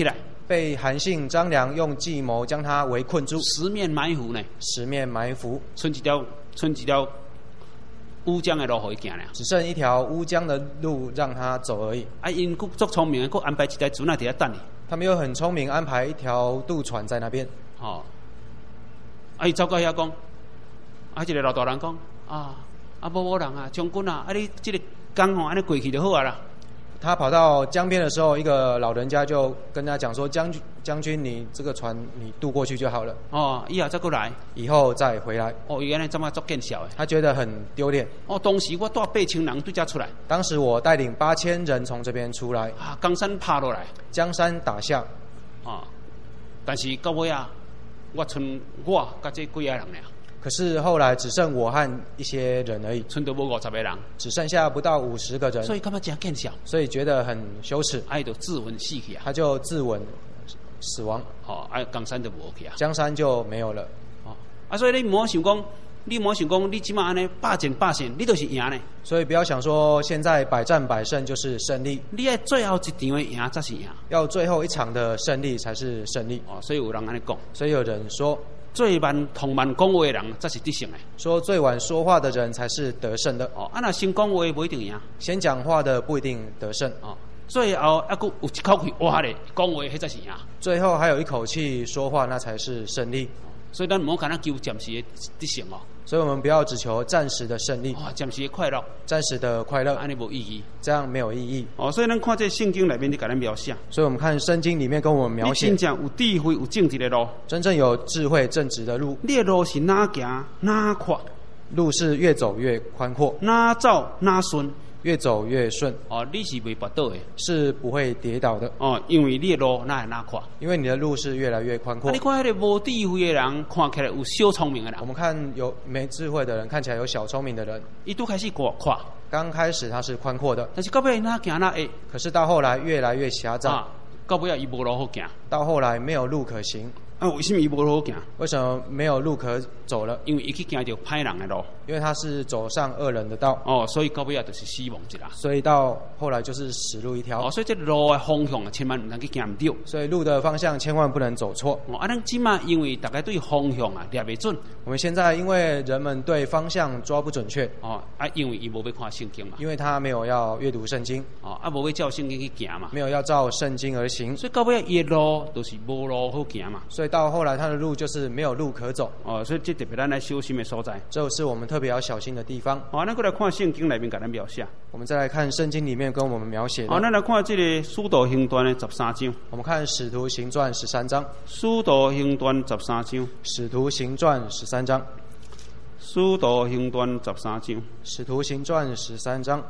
Speaker 2: 被韩信、张良用计谋将他围困住，
Speaker 1: 十面埋伏呢，
Speaker 2: 十面埋伏，
Speaker 1: 剩一条乌江的路可以行了。
Speaker 2: 只剩一条乌江的路让他走而已。
Speaker 1: 啊，因佫足聪明，佫安排一台船啊伫遐等你。
Speaker 2: 他们又很聪明，安排一条渡船在那边。
Speaker 1: 哦，啊，伊走到遐讲，啊，一个老大人讲，无人啊，将军啊，你这个江吼安尼过去就好啊啦。
Speaker 2: 他跑到江边的时候，一个老人家就跟他讲说：“将军，你这个船你渡过去就好了。
Speaker 1: 哦，以后再过来，
Speaker 2: 以后再回来。”
Speaker 1: 哦，原来这么足见笑的。
Speaker 2: 他觉得很丢脸。
Speaker 1: 哦，当时我带8,000人对遮出来。
Speaker 2: 当时我带领8000人从这边出来。
Speaker 1: 江山拍落来。
Speaker 2: 江山打下。
Speaker 1: 但是到尾啊，我甲这几个人了。
Speaker 2: 可是后来只剩我和一些人而已，
Speaker 1: 剩到无50个人，
Speaker 2: 只剩下不到50个人，
Speaker 1: 所以干嘛这样见笑？
Speaker 2: 所以觉得很羞耻，
Speaker 1: 就自刎死去啊！
Speaker 2: 他就自刎死亡。
Speaker 1: 江山就无去啊，
Speaker 2: 江山就没有了。
Speaker 1: 所以你莫想讲，你即马安尼百战百胜，你就是赢呢。
Speaker 2: 所以不要想说现在百战百胜就是胜利，
Speaker 1: 你要最后一场的赢才是赢，
Speaker 2: 要最后一场的胜利才是胜利。
Speaker 1: 所以有人安尼讲，
Speaker 2: 所以有人说。
Speaker 1: 最晚同慢讲话的人才是得胜的。
Speaker 2: 说最晚说话的人才是得胜的。
Speaker 1: 那先讲话不一定赢。
Speaker 2: 先讲话的不一定得胜。
Speaker 1: 最后还佫有一口气哇咧讲话，迄才是赢。
Speaker 2: 最后还有一口气说话，那才是胜利。
Speaker 1: 所以咱唔好敢求暂时的得胜哦。
Speaker 2: 所以我们不要只求暂时的胜利，
Speaker 1: 暂时的快乐，
Speaker 2: 暂时的快乐，
Speaker 1: 安尼无意义，
Speaker 2: 这样没有意义。
Speaker 1: 所以咱看这圣经里面就给咱描写。
Speaker 2: 所以我们看圣经里面跟我们描写，
Speaker 1: 真正有智慧、有正直的路，
Speaker 2: 真正有智慧、正直的路。
Speaker 1: 你的路是哪行哪宽，
Speaker 2: 路是越走越宽阔，
Speaker 1: 哪走哪顺。
Speaker 2: 越走越顺。
Speaker 1: 你是袂跌倒的，
Speaker 2: 是不会跌倒的。
Speaker 1: 因为你的路哪会哪宽，
Speaker 2: 因为你的路是越来越宽阔。
Speaker 1: 你看那个无智慧的人，看起来有小聪明的人。
Speaker 2: 我们看有没智慧的人，看起来有小聪明的人。
Speaker 1: 伊都开始宽，
Speaker 2: 刚开始他是宽阔的，
Speaker 1: 但是到尾哪行哪矮。
Speaker 2: 可是到后来越来越狭窄。
Speaker 1: 到尾伊无路好行。
Speaker 2: 到后来没有路可行。
Speaker 1: 为什么伊无路好行？
Speaker 2: 为什么没有路可走了？
Speaker 1: 因为伊去行着歹人的路。
Speaker 2: 因为他是走上恶人的道。
Speaker 1: 所以到尾就是死亡一啦。
Speaker 2: 所以到后来就是死路一条。
Speaker 1: 所以这路的方向千万唔能去行唔对。
Speaker 2: 所以路的方向千万不能走错。
Speaker 1: 咱即马因为大家对方向抓袂准。
Speaker 2: 我们现在因为人们对方向抓不准确。
Speaker 1: 因为伊无要看圣经嘛。
Speaker 2: 因为他没有要阅读圣经。
Speaker 1: 无要照圣经去行嘛。
Speaker 2: 没有要照圣经而行。
Speaker 1: 所以到尾伊的路都是无路好行嘛。
Speaker 2: 所以到后来他的路就是没有路可走。
Speaker 1: 所以这特别咱来小心的所在。
Speaker 2: 这是我们特别要小心的地方。
Speaker 1: 咱过来看圣经里面给咱描写。
Speaker 2: 我们再来看圣经里面跟我们描写的。
Speaker 1: 咱来看这个《使徒行传》的13章。
Speaker 2: 我们看《使徒行传》13章。《
Speaker 1: 使徒行传》13章。《
Speaker 2: 使徒行传》13章。《
Speaker 1: 使徒行传》13章。《
Speaker 2: 使徒行传》13章。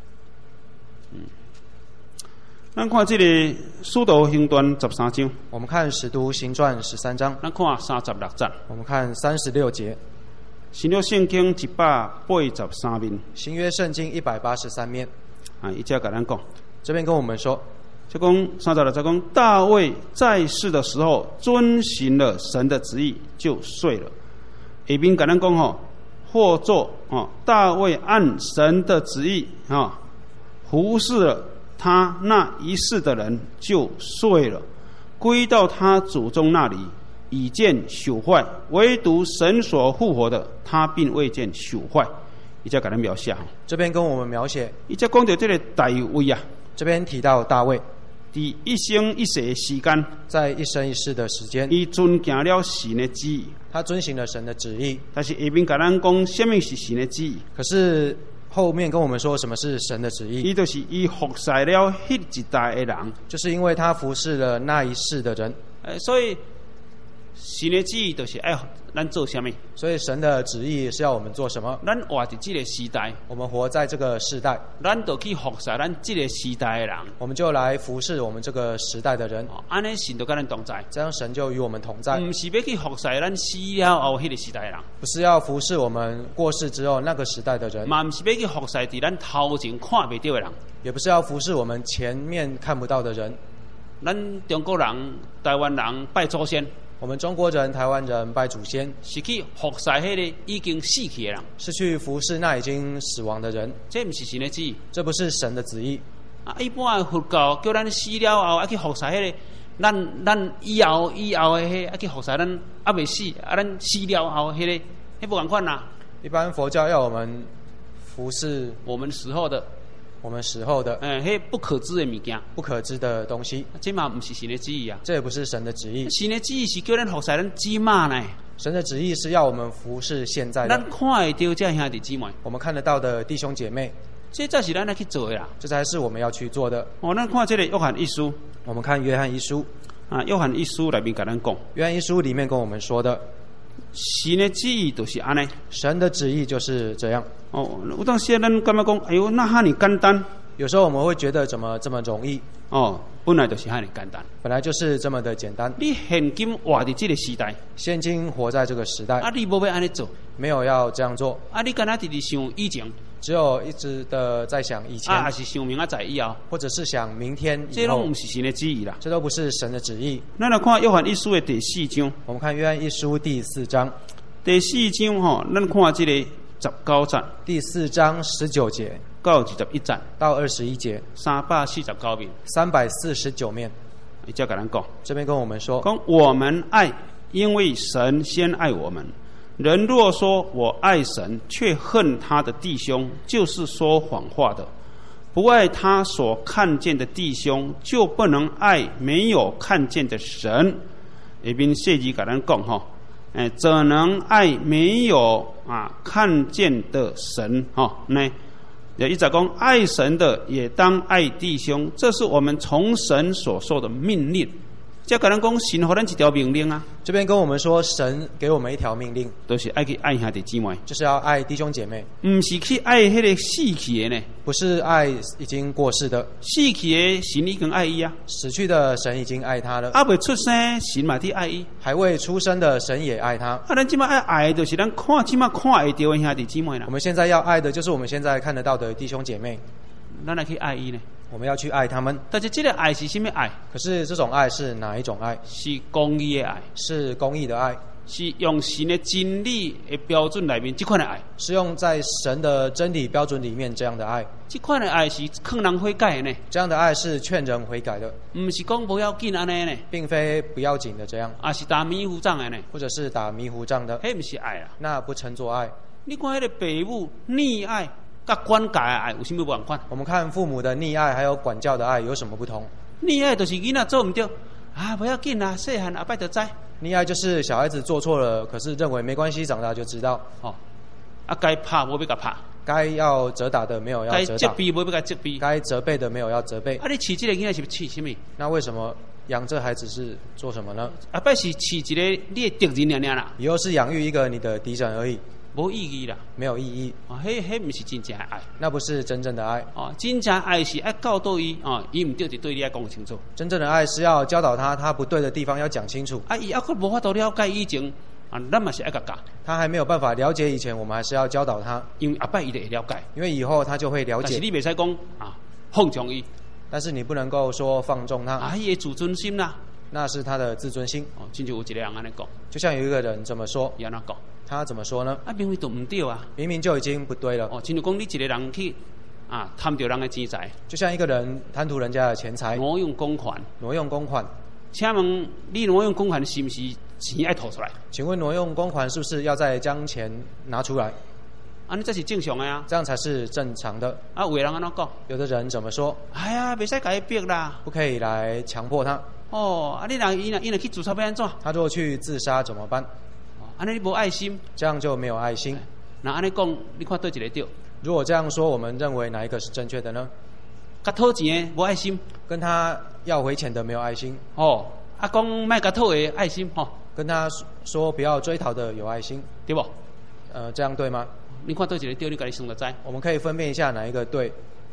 Speaker 1: 咱看这个《使徒行传》13章。
Speaker 2: 我们看《使徒行传》13章。
Speaker 1: 咱看36节。
Speaker 2: 我们看36节。
Speaker 1: 新约圣经183面。
Speaker 2: 新约圣经183面。
Speaker 1: 伊这跟咱讲，
Speaker 2: 这边跟我们说，
Speaker 1: 就讲36节讲，大卫在世的时候遵行了神的旨意，就睡了。下面跟咱讲或作大卫按神的旨意服侍了他那一世的人，就睡了，归到他祖宗那里，已见朽坏，唯独神所复活的，他并未见朽坏。伊才给咱描写。
Speaker 2: 这边跟我们描写，
Speaker 1: 伊才讲到这个大卫啊。
Speaker 2: 这边提到大卫，
Speaker 1: 在一生一世的时间，
Speaker 2: 在一生一世的时间，
Speaker 1: 伊遵行了神的旨意。
Speaker 2: 他遵行了神的旨意。但
Speaker 1: 是下面跟咱讲，什么是神的旨意？
Speaker 2: 可是后面跟我们说什么是神的旨意？
Speaker 1: 伊就是伊服侍了迄一代的人，
Speaker 2: 就是因为他服侍了那一世的人。
Speaker 1: 所以神的旨意就是爱咱做什么？
Speaker 2: 所以神的旨意是要我们做什么？
Speaker 1: 咱活在这个时代，
Speaker 2: 我们活在这个时代，
Speaker 1: 咱就去服侍咱这个时代的人，
Speaker 2: 我们就来服侍我们这个时代的人。
Speaker 1: 安尼神就跟咱同在，
Speaker 2: 这样神就与我们同在。
Speaker 1: 不是要去服侍咱死了后迄个时代的人，
Speaker 2: 不是要服侍我们过世之后那个时代的人，
Speaker 1: 嘛不是要去服侍伫咱头前看不到的人，
Speaker 2: 也不是要服侍我们前面看不到的人。
Speaker 1: 咱中国人、台湾人拜祖先。
Speaker 2: 我们中国人、台湾人拜祖先，
Speaker 1: 是去服侍迄个已经死去的人，
Speaker 2: 是去服侍那已经死亡的人。
Speaker 1: 这不是神的旨意，
Speaker 2: 这不是神的旨意。
Speaker 1: 一般的佛教叫咱死了后，要去服侍迄个咱以后的迄啊去服侍咱还未死，啊咱死了后迄个，迄不共款啦。
Speaker 2: 一般佛教要我们服侍
Speaker 1: 我们死后的，迄不可知的物件，
Speaker 2: 不可知的东西，
Speaker 1: 这嘛不是神的旨意啊。
Speaker 2: 这也不是神的旨意。
Speaker 1: 神的旨意是叫咱服侍咱姊妹呢。
Speaker 2: 神的旨意是要我们服侍现在的。
Speaker 1: 咱看会到这兄弟姊妹，
Speaker 2: 我们看得到的弟兄姐妹，
Speaker 1: 这才是咱来去做的啦。
Speaker 2: 这才是我们要去做的。
Speaker 1: 咱看这个约翰一书，
Speaker 2: 我们看约翰一书
Speaker 1: 啊，约翰一书里面跟咱讲，
Speaker 2: 约翰一书里面跟我们说的，
Speaker 1: 神的旨意就是安尼。
Speaker 2: 神的旨意就是这样。
Speaker 1: 有当时咱感觉讲，哎呦，那哈尼简单。
Speaker 2: 有时候我们会觉得怎么这么容易？
Speaker 1: 本来就是哈尼简单，
Speaker 2: 本来就是这么的简单。
Speaker 1: 你现今活在这个时代，
Speaker 2: 现今活在这个时代，
Speaker 1: 你无要安尼做，
Speaker 2: 没有要这样做。
Speaker 1: 你敢若直直想以前，
Speaker 2: 只有一直的在想以前，
Speaker 1: 还是想明仔载以后，
Speaker 2: 或者是想明天以后，
Speaker 1: 这拢不是神的旨意啦。
Speaker 2: 这都不是神的旨意。
Speaker 1: 咱来看约翰一书的第4章，
Speaker 2: 我们看约翰一书第4章。
Speaker 1: 第4章咱看这个19节，
Speaker 2: 第4章19节
Speaker 1: 到21节
Speaker 2: 到21节
Speaker 1: ，349面
Speaker 2: ，349面。
Speaker 1: 伊才跟咱讲，
Speaker 2: 这边跟我们说，
Speaker 1: 讲我们爱，因为神先爱我们。人若说我爱神，却恨他的弟兄，就是说谎话的。不爱他所看见的弟兄，就不能爱没有看见的神。下面细字跟咱讲怎能爱没有看见的神？呢？一直讲爱神的也当爱弟兄，这是我们从神所受的命令。这跟咱讲神给咱一条命令啊。
Speaker 2: 这边跟我们说，神给我们一条命令，
Speaker 1: 就是爱去爱兄弟姊妹，
Speaker 2: 就是要爱弟兄姐妹，
Speaker 1: 不是去爱迄个死去的呢，
Speaker 2: 不是爱已经过世的，
Speaker 1: 死去的神已经爱伊啊，
Speaker 2: 死去的神已经爱他了，
Speaker 1: 未出生神嘛伫爱伊，
Speaker 2: 还未出生的神也爱他。
Speaker 1: 咱即马爱的就是咱即马看会到的兄弟姊妹啦。
Speaker 2: 我们现在要爱的就是我们现在看得到的弟兄姐妹，
Speaker 1: 咱来去爱伊呢。
Speaker 2: 我们要去爱他们，
Speaker 1: 但是这个爱是什么爱？
Speaker 2: 可是这种爱是哪一种爱？
Speaker 1: 是公义的爱，
Speaker 2: 是公义的爱，
Speaker 1: 是用神的真理的标准里面这款的爱，
Speaker 2: 是用在神的真理标准里面这样的爱。
Speaker 1: 这款的爱是劝人悔改的呢，
Speaker 2: 这样的爱是劝人悔改的，
Speaker 1: 不是讲不要紧安尼呢，
Speaker 2: 并非不要紧的这样，
Speaker 1: 是打迷糊仗的呢，
Speaker 2: 或者是打迷糊仗的，
Speaker 1: 那不是爱啊，
Speaker 2: 那不称作爱。
Speaker 1: 你看那个父母溺爱。跟管教的爱有什么不同款？
Speaker 2: 我们看父母的溺爱还有管教的爱有什么不同？
Speaker 1: 溺爱就是囡仔做唔对不要紧啦，细汉阿伯就知。
Speaker 2: 溺爱就是小孩子做错了，可是认为没关系，长大就知道。
Speaker 1: 该拍无要甲拍，
Speaker 2: 该要责打的没有要责打，
Speaker 1: 该责备无要甲责备，
Speaker 2: 该责备的没有要责备。
Speaker 1: 你饲这个囡仔是饲什么？
Speaker 2: 那为什么养这孩子是做什么呢？
Speaker 1: 阿伯是饲一个你的敌人尔啦，
Speaker 2: 以后是养育一个你的敌人而已。
Speaker 1: 无意义啦，
Speaker 2: 没有意义。
Speaker 1: 迄不是真正的爱，
Speaker 2: 那不是真正的爱。
Speaker 1: 真正爱是爱教导伊，伊唔对就对你爱讲清楚。
Speaker 2: 真正的爱是要教导他不对的地方要讲清楚。
Speaker 1: 伊还无法度了解以前，咱嘛是爱甲教。
Speaker 2: 他还没有办法了解以前，我们还是要教导他。
Speaker 1: 因为阿伯伊就会了解，
Speaker 2: 因为以后他就会了解。
Speaker 1: 但是你袂使讲放纵伊，
Speaker 2: 但是你不能够说放纵他。
Speaker 1: 伊的自尊心啦，
Speaker 2: 那是他的自尊心。
Speaker 1: 真就有一个人安尼讲，
Speaker 2: 就像有一个人这么说，
Speaker 1: 伊安怎讲？
Speaker 2: 他怎么说呢？
Speaker 1: 明明都唔对啊！
Speaker 2: 明明就已经不对了。
Speaker 1: 亲像讲你一个人去贪到人的钱财，
Speaker 2: 就像一个人贪图人家的钱财，
Speaker 1: 挪用公款。
Speaker 2: 挪用公款，
Speaker 1: 请问你挪用公款是不是钱爱吐出来？
Speaker 2: 请问挪用公款是不是要再将钱拿出来？
Speaker 1: 你这是正常的啊！
Speaker 2: 这样才是正常的。
Speaker 1: 有的人安怎讲？
Speaker 2: 有的人怎么说？
Speaker 1: 哎呀，袂使甲伊逼啦，
Speaker 2: 不可以来强迫他。
Speaker 1: 你若去自杀要安怎？
Speaker 2: 他如果去自杀怎么办？
Speaker 1: 安尼你无爱心，
Speaker 2: 这样就没有爱心。
Speaker 1: 那安尼讲，你看对一个对？
Speaker 2: 如果这样说，我们认为哪一个是正确的呢？
Speaker 1: 甲讨钱的无爱心，
Speaker 2: 跟他要回钱的没有爱心。
Speaker 1: 讲卖甲讨的爱心，
Speaker 2: 跟他说不要追讨的有爱心，
Speaker 1: 对不？
Speaker 2: 这样对吗？
Speaker 1: 你看对一个对，你家己想就知。
Speaker 2: 我们可以分辨一下哪一个对。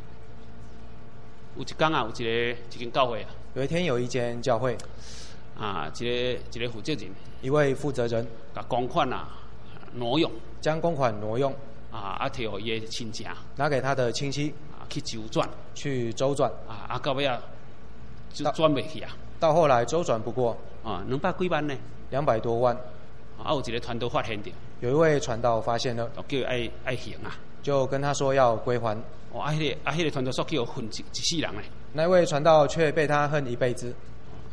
Speaker 1: 有一天有一间教会
Speaker 2: 有一天有一间教会。
Speaker 1: 一个负责人，
Speaker 2: 一位负责人，
Speaker 1: 把公款挪用，
Speaker 2: 将公款挪用，
Speaker 1: 摕互伊的亲戚，
Speaker 2: 拿给他的亲戚，
Speaker 1: 去周转，到尾就转袂去啊。
Speaker 2: 到后来周转不过
Speaker 1: ，200几万呢
Speaker 2: ，200多万。
Speaker 1: 有一个传道发现到，
Speaker 2: 有一位传道发现了，
Speaker 1: 叫爱还啊，
Speaker 2: 就跟他说要归还。
Speaker 1: 迄个传道说叫恨一世人呢。
Speaker 2: 那位传道却被他恨一辈子。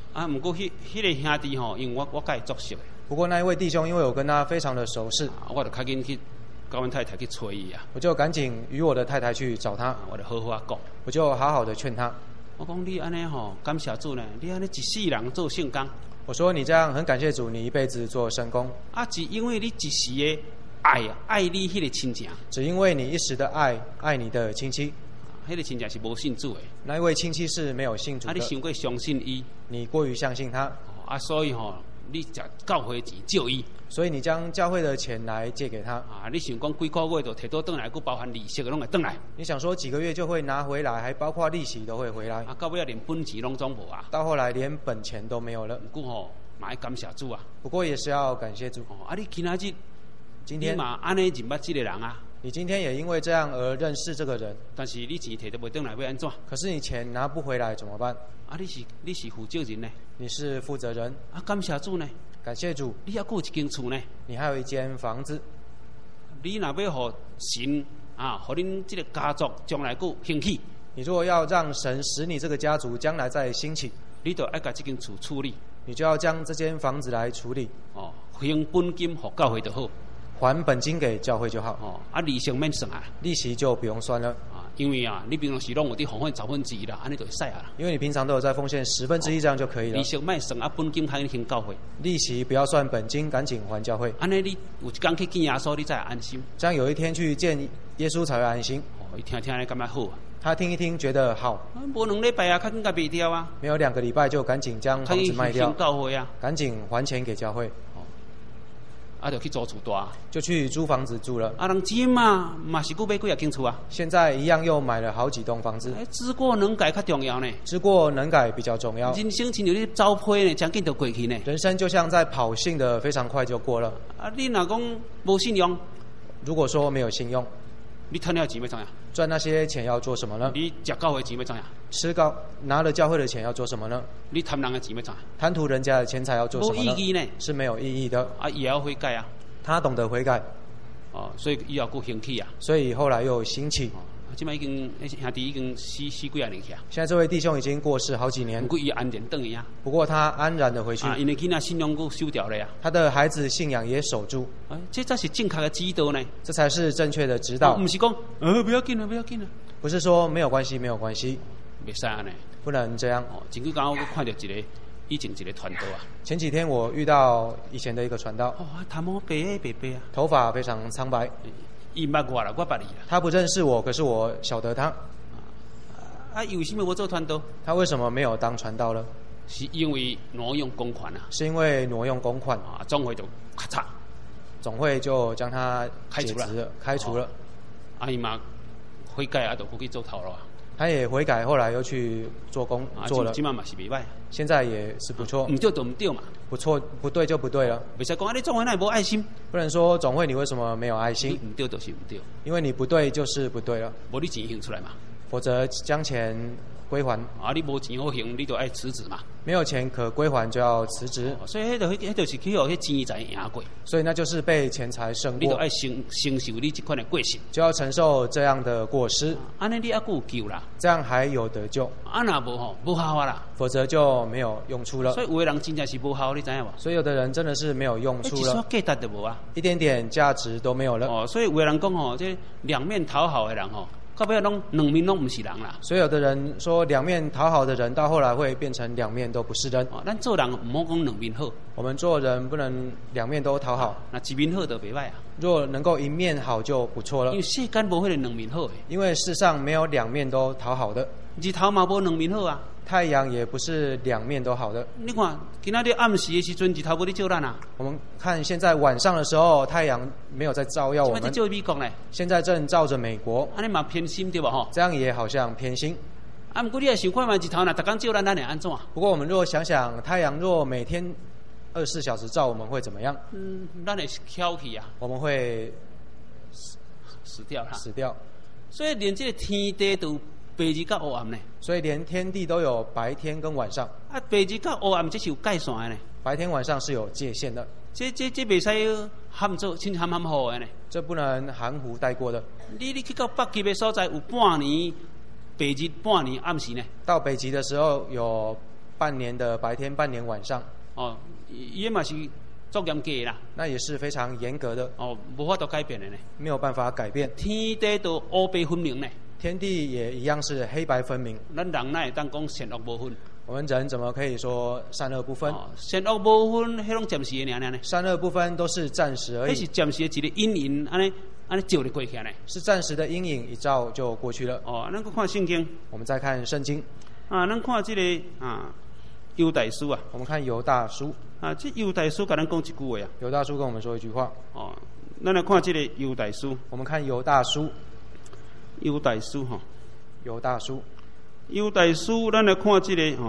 Speaker 1: 啊，不过迄个兄弟吼，因为我甲伊作熟的，
Speaker 2: 不过那一位弟兄，因为我跟他非常的熟识，
Speaker 1: 我就较紧去甲阮太太去催伊啊。
Speaker 2: 我就赶紧与我的太太去找他，
Speaker 1: 我就好好讲，
Speaker 2: 我就好好的劝他。
Speaker 1: 我讲你安尼吼，感谢主呢，你安尼一世人做圣工。
Speaker 2: 我说你这样很感谢主，你一辈子做圣工。
Speaker 1: 啊，只因为你一时的爱你迄个亲情，
Speaker 2: 只因为你一时的爱你的亲戚，
Speaker 1: 迄个亲情是无信主的。
Speaker 2: 那一位亲戚是没有信主的。
Speaker 1: 啊，你伤过相信伊，
Speaker 2: 你过于相信他，
Speaker 1: 啊，所以吼，你食教会钱借伊。
Speaker 2: 所以你将教会的钱来借给他。
Speaker 1: 啊，你想讲几个月就摕倒转来，佮包含利息的拢会转来。
Speaker 2: 你想说几个月就会拿回来，还包括利息都会回来。
Speaker 1: 啊，到尾连本钱拢总无啊。
Speaker 2: 到后来连本钱都没有了。
Speaker 1: 不过吼，嘛要感谢主啊。
Speaker 2: 不过也是要感谢主。
Speaker 1: 啊，你今仔日，
Speaker 2: 今天
Speaker 1: 你嘛安尼认捌这个人啊。
Speaker 2: 你今天也因为这样而认识这个人。
Speaker 1: 但是你钱摕倒袂转来，要安怎？
Speaker 2: 可是你钱拿不回来怎么办？
Speaker 1: 啊，你是负责人呢？
Speaker 2: 你是负责人。
Speaker 1: 啊，感谢主呢？
Speaker 2: 感谢主，
Speaker 1: 你还有一间厝呢？
Speaker 2: 你还有一间房子。
Speaker 1: 你若要互神啊，互恁这个家族将来够兴起，
Speaker 2: 你如果要让神使你这个家族将来再兴起，
Speaker 1: 你就爱甲这间厝处理。
Speaker 2: 你就要将这间房子来处理。
Speaker 1: 哦，还本金互教会就好。
Speaker 2: 还本金给教会就好。
Speaker 1: 哦，啊，利息免算啊。
Speaker 2: 利息就不用算了。
Speaker 1: 啊，因为啊，你平常时拢有伫奉献1/10啦，安尼就会使啊啦。
Speaker 2: 因为你平常都有在奉献1/10，这样就可以了。
Speaker 1: 利息卖算啊，本金还还教会。
Speaker 2: 利息不要算本金，赶紧还教会。
Speaker 1: 安尼你有一天去见耶稣，你才会安心。
Speaker 2: 这样有一天去见耶稣才会安心。
Speaker 1: 哦，伊听听安尼感觉好啊。
Speaker 2: 他听一听觉得好。
Speaker 1: 啊，无2礼拜啊，较紧甲卖掉啊。
Speaker 2: 没有2个礼拜就赶紧将房子卖掉。
Speaker 1: 教会啊。
Speaker 2: 赶紧还钱给教会。
Speaker 1: 啊，就去租厝大，
Speaker 2: 就去租房子住了。
Speaker 1: 啊，人钱嘛是够买几啊间厝啊。
Speaker 2: 现在一样又买了好几栋房子。
Speaker 1: 知过能改较重要呢。
Speaker 2: 知过能改比较重要。
Speaker 1: 人生亲像你走批呢，将近就过去呢。
Speaker 2: 人生就像在跑信的，非常快就过了。
Speaker 1: 啊，你若讲无信用，
Speaker 2: 如果说没有信用，
Speaker 1: 你赚了钱要怎样？
Speaker 2: 赚那些钱要做什么呢？
Speaker 1: 你食教会钱要怎样？
Speaker 2: 拿了教会的钱要做什么呢？
Speaker 1: 你贪人的钱要怎样？
Speaker 2: 贪图人家的钱财要做什么呢？
Speaker 1: 无意义呢？
Speaker 2: 是没有意义的。
Speaker 1: 啊，也要悔改啊。
Speaker 2: 他懂得悔改。
Speaker 1: 哦，所以以后够兴起啊。
Speaker 2: 所以后来又兴起。
Speaker 1: 现在已经兄弟已经死几啊年去啊。
Speaker 2: 现在这位弟兄已经过世好几年。
Speaker 1: 不过伊安然等伊啊。
Speaker 2: 不过他安然的回去。
Speaker 1: 啊，因为囡仔信仰够守掉了呀。
Speaker 2: 他的孩子信仰也守住。
Speaker 1: 这才是正确的指导呢。
Speaker 2: 这才是正确的指导。
Speaker 1: 不是讲不要紧了，不要紧了。
Speaker 2: 不是说没有关系，没有关系。
Speaker 1: 袂使安尼。
Speaker 2: 不能这样。
Speaker 1: 哦，前几天我看到以前一个传道啊。
Speaker 2: 前几天我遇到以前的一个传道。
Speaker 1: 哦，头毛白啊。
Speaker 2: 头发非常苍白。
Speaker 1: 伊捌我啦，我捌伊啦。
Speaker 2: 他不认识我，可是我晓得他。
Speaker 1: 啊，为什么我做传道？
Speaker 2: 他为什么没有当传道呢？
Speaker 1: 是因为挪用公款啊。
Speaker 2: 是因为挪用公款
Speaker 1: 啊，总会就咔嚓，
Speaker 2: 总会就将他
Speaker 1: 开除了。啊，伊嘛悔改啊，就回去做头路啊。
Speaker 2: 他也悔改，后来又去做了。
Speaker 1: 今嘛嘛是袂歹。
Speaker 2: 现在也是不错。
Speaker 1: 唔对就唔对嘛。
Speaker 2: 不错，不对就不对了。
Speaker 1: 袂使讲你总会那无爱心。
Speaker 2: 不能说总会你为什么没有爱心？
Speaker 1: 唔对就是唔对。
Speaker 2: 因为你不对就是不对了。
Speaker 1: 无你钱还出来嘛。
Speaker 2: 否则将钱归还。
Speaker 1: 啊，你无钱好还，你就爱辞职嘛。
Speaker 2: 没有钱可归还就要辞职。
Speaker 1: 所以迄就是去互迄钱财赢过。
Speaker 2: 所以那就是被钱财胜过。
Speaker 1: 你就爱承受你这款的过失。
Speaker 2: 就要承受这样的过失。
Speaker 1: 安尼你还有救啦。
Speaker 2: 这样还有得救。
Speaker 1: 啊那无吼，无效啊啦。
Speaker 2: 否则就没有用处了。
Speaker 1: 所以有的人真正是无效，你知影无？
Speaker 2: 所以有的人真的是没有用处了。
Speaker 1: 一点价值都无啊。
Speaker 2: 一点点价值都没有了。
Speaker 1: 哦，所以有的人讲吼，这两面讨好的人吼。到尾拢两面拢不是人啦。
Speaker 2: 所以有的人说两面讨好的人，到后来会变成两面都不是人。
Speaker 1: 咱做人唔好讲两面好。
Speaker 2: 我们做人不能两面都讨好。
Speaker 1: 那一面好就袂歹啊。
Speaker 2: 若能够一面好就不错了。
Speaker 1: 因为世间无迄个两面好的。
Speaker 2: 因为世上没有两面都讨好的。
Speaker 1: 日头嘛无两面好啊。
Speaker 2: 太阳也不是两面都好的。
Speaker 1: 你看，今仔日暗时的时阵，日头无咧照咱啊。
Speaker 2: 我们看现在晚上的时候，太阳没有在照耀我们。
Speaker 1: 现在照美国呢。
Speaker 2: 现在正照着美国。
Speaker 1: 安尼嘛偏心对吧？吼。
Speaker 2: 这样也好像偏心。
Speaker 1: 啊，不过你也想看嘛，日头若逐天照咱会安怎？
Speaker 2: 不过我们若想想，太阳若每天24小时照我们会怎么样？
Speaker 1: 咱会翘起啊。
Speaker 2: 我们会
Speaker 1: 死掉啦。
Speaker 2: 死掉。
Speaker 1: 所以连这个天地都。白日甲黑暗呢，
Speaker 2: 所以连天地都有白天跟晚上。
Speaker 1: 啊，白日甲黑暗这是有界线的呢。
Speaker 2: 白天晚上是有界限的。
Speaker 1: 这袂使含做，亲含糊的呢。
Speaker 2: 这不能含糊带过的。
Speaker 1: 你去到北极的所在，有半年白日，半年暗时呢。
Speaker 2: 到北极的时候有半年的白天，半年晚上。
Speaker 1: 哦，伊嘛是足严格的啦。
Speaker 2: 那也是非常严格的。
Speaker 1: 哦，无法度改变的呢。
Speaker 2: 没有办法改变。
Speaker 1: 天地都黑白分明呢。
Speaker 2: 天地也一样是黑白分明。
Speaker 1: 咱人哪会当讲善恶无分？
Speaker 2: 我们人怎么可以说善恶不分？
Speaker 1: 善恶无分，迄种暂时的尔呢？
Speaker 2: 善恶不分都是暂时而已。
Speaker 1: 迄是暂时的一个阴影，安尼照就过去呢。是
Speaker 2: 暂时的阴影，一照就过去了。
Speaker 1: 哦，咱搁看圣经。
Speaker 2: 我们再看圣经。
Speaker 1: 啊，咱看这个犹大书啊。
Speaker 2: 我们看犹大书。
Speaker 1: 这犹大书跟咱讲一句话啊。
Speaker 2: 犹大书跟我们说一句话。
Speaker 1: 哦，咱来看这个犹大书。
Speaker 2: 我们看犹大书。
Speaker 1: 犹大书哈。
Speaker 2: 犹大书。
Speaker 1: 犹大书，咱来看这个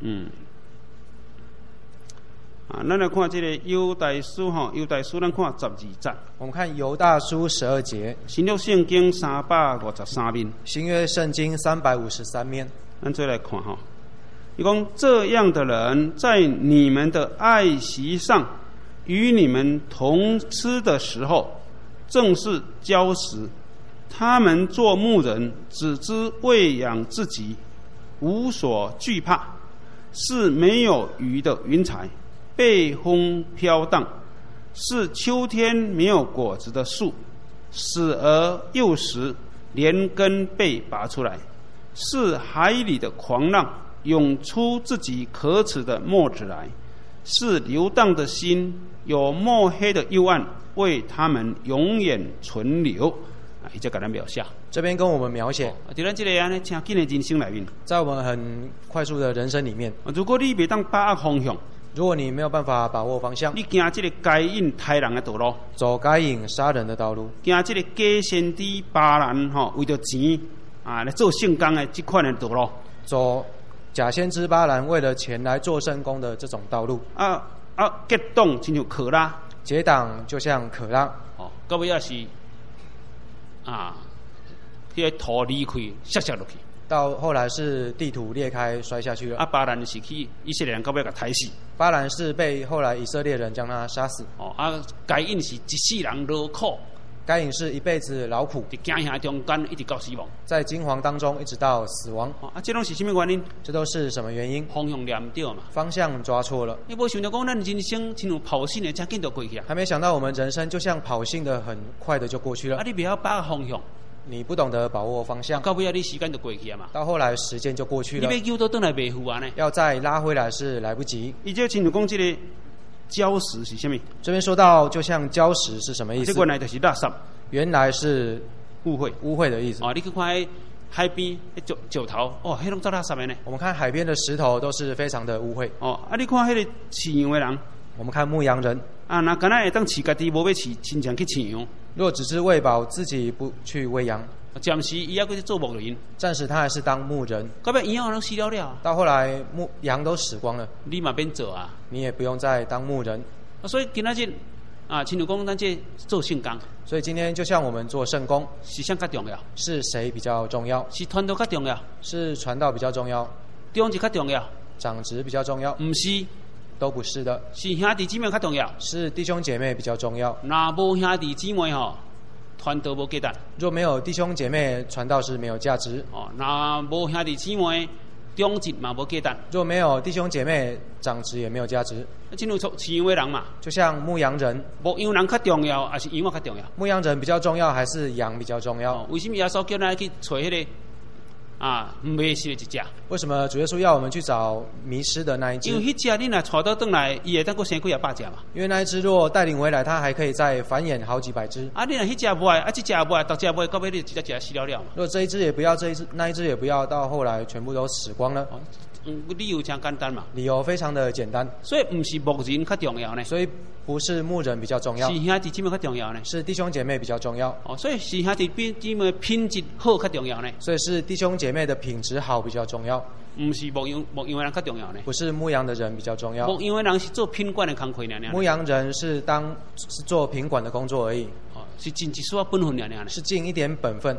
Speaker 1: 咱来看这个犹大书哈。犹大书咱看12节。
Speaker 2: 我们看犹大书12节。
Speaker 1: 新约圣经353面。
Speaker 2: 新约圣经353面。
Speaker 1: 咱再来看哈。伊讲这样的人，在你们的爱席上与你们同吃的时候，正是礁石。他们做牧人，只知喂养自己，无所惧怕，是没有鱼的云彩，被风飘荡，是秋天没有果子的树，死而又死，连根被拔出来，是海里的狂浪，涌出自己可耻的沫子来，是流荡的心，有墨黑的幽暗，为他们永远存留。伊才给咱描写，
Speaker 2: 这边跟我们描写，
Speaker 1: 在咱这个安尼正紧的人生里面，
Speaker 2: 在我们很快速的人生里面，
Speaker 1: 如果你袂当把握方向，
Speaker 2: 如果你没有办法把握方向，
Speaker 1: 你行这个该隐杀人的道路，
Speaker 2: 走该隐杀人的道路，
Speaker 1: 行这个假先知巴兰为着钱来做圣工的这款的道路，
Speaker 2: 走假先知巴兰为了钱来做圣工的这种道路，
Speaker 1: 结党亲像可拉，
Speaker 2: 结党就像可拉，
Speaker 1: 到尾也是。个土离开，摔落去。
Speaker 2: 到后来是地土裂开，摔下去了。
Speaker 1: 巴兰是去以色列人到尾给抬死。
Speaker 2: 巴兰是被后来以色列人将他杀死。
Speaker 1: 该隐是一世人劳苦。
Speaker 2: 该隐是一辈子劳苦，
Speaker 1: 在惊吓中间一直到死亡，
Speaker 2: 在惊惶当中一直到死亡。
Speaker 1: 这都是什么原因？
Speaker 2: 这都是什么原因？
Speaker 1: 方向念对嘛？
Speaker 2: 方向抓错了。
Speaker 1: 你无想到讲，咱人生亲像跑信的，真紧就过去啊！
Speaker 2: 还没想到我们人生就像跑信的，很快的就过去了。
Speaker 1: 你不要把握方向，
Speaker 2: 你不懂得把握方向，
Speaker 1: 到尾你时间就过去啊嘛。
Speaker 2: 到后来时间就过去了。
Speaker 1: 你要救到回来袂赴啊呢？
Speaker 2: 要再拉回来是来不及。
Speaker 1: 伊就亲像讲这个礁石是什么？
Speaker 2: 这边说到就像礁石是什么意思？
Speaker 1: 这原来就是垃圾。
Speaker 2: 原来是
Speaker 1: 污
Speaker 2: 秽的意思。
Speaker 1: 你去看海边石头，迄种做垃圾的呢。
Speaker 2: 我们看海边的石头都是非常的污秽。
Speaker 1: 你看迄个饲羊的人，
Speaker 2: 我们看牧羊人。
Speaker 1: 那敢若会当饲家己，无要饲亲像去饲羊。
Speaker 2: 若只是喂饱自己，不去喂羊，
Speaker 1: 暂时伊还去做牧人。
Speaker 2: 暂时他还是当牧人。
Speaker 1: 到尾羊都死了。
Speaker 2: 到后来羊都死光了，
Speaker 1: 你嘛免做啊。
Speaker 2: 你也不用再当牧人。
Speaker 1: 所以今仔日亲像讲咱这做圣工。
Speaker 2: 所以今天就像我们做圣工，
Speaker 1: 是啥较重要？
Speaker 2: 是谁比较重要？
Speaker 1: 是传道较重要？
Speaker 2: 是传道比较重要？
Speaker 1: 长子较重要？
Speaker 2: 长子比较重要？
Speaker 1: 不是，
Speaker 2: 都不是的。
Speaker 1: 是兄弟姊妹较重要？
Speaker 2: 是弟兄姐妹比较重要。
Speaker 1: 那无兄弟姊妹传道无价值。
Speaker 2: 若没有弟兄姐妹，传道是没有价值。
Speaker 1: 那无兄弟姊妹，长子嘛无价值。
Speaker 2: 若没有弟兄姐妹，长子也没有价值。
Speaker 1: 进入饲羊的人嘛，
Speaker 2: 就像牧羊人，
Speaker 1: 牧羊人较重要，还是羊较重要？
Speaker 2: 牧羊人比较重要，还是羊比较重要？
Speaker 1: 为什么耶稣叫咱去找迄个迷失的一只？
Speaker 2: 为什么主耶稣要我们去找迷失的那一只？
Speaker 1: 因为迄只你若带到转来，伊会当过生几百只嘛。
Speaker 2: 因为那一只若带领回来，它还可以再繁衍好几百只。
Speaker 1: 你若迄只不爱，这只不爱，到只不爱，到尾你一只死了嘛。
Speaker 2: 若这一只也不要，那一只也不要，到后来全部都死光了。
Speaker 1: 理由真简单嘛。
Speaker 2: 理由非常的简单。
Speaker 1: 所以不是牧人较重要呢。
Speaker 2: 所以不是牧人比较重要，
Speaker 1: 是兄弟姊妹较重要呢。
Speaker 2: 是弟兄姐妹比较重要。
Speaker 1: 所以是兄弟姊妹品质好较重要呢。
Speaker 2: 所以是弟兄姐妹的品质好比较重要。
Speaker 1: 不是牧羊的人较重要呢。
Speaker 2: 不是牧羊的人比较重要。
Speaker 1: 牧羊的人是做品管的工课呢。
Speaker 2: 牧羊人是做品管的工作而已。
Speaker 1: 是尽一丝本分呢。
Speaker 2: 是尽一点本分。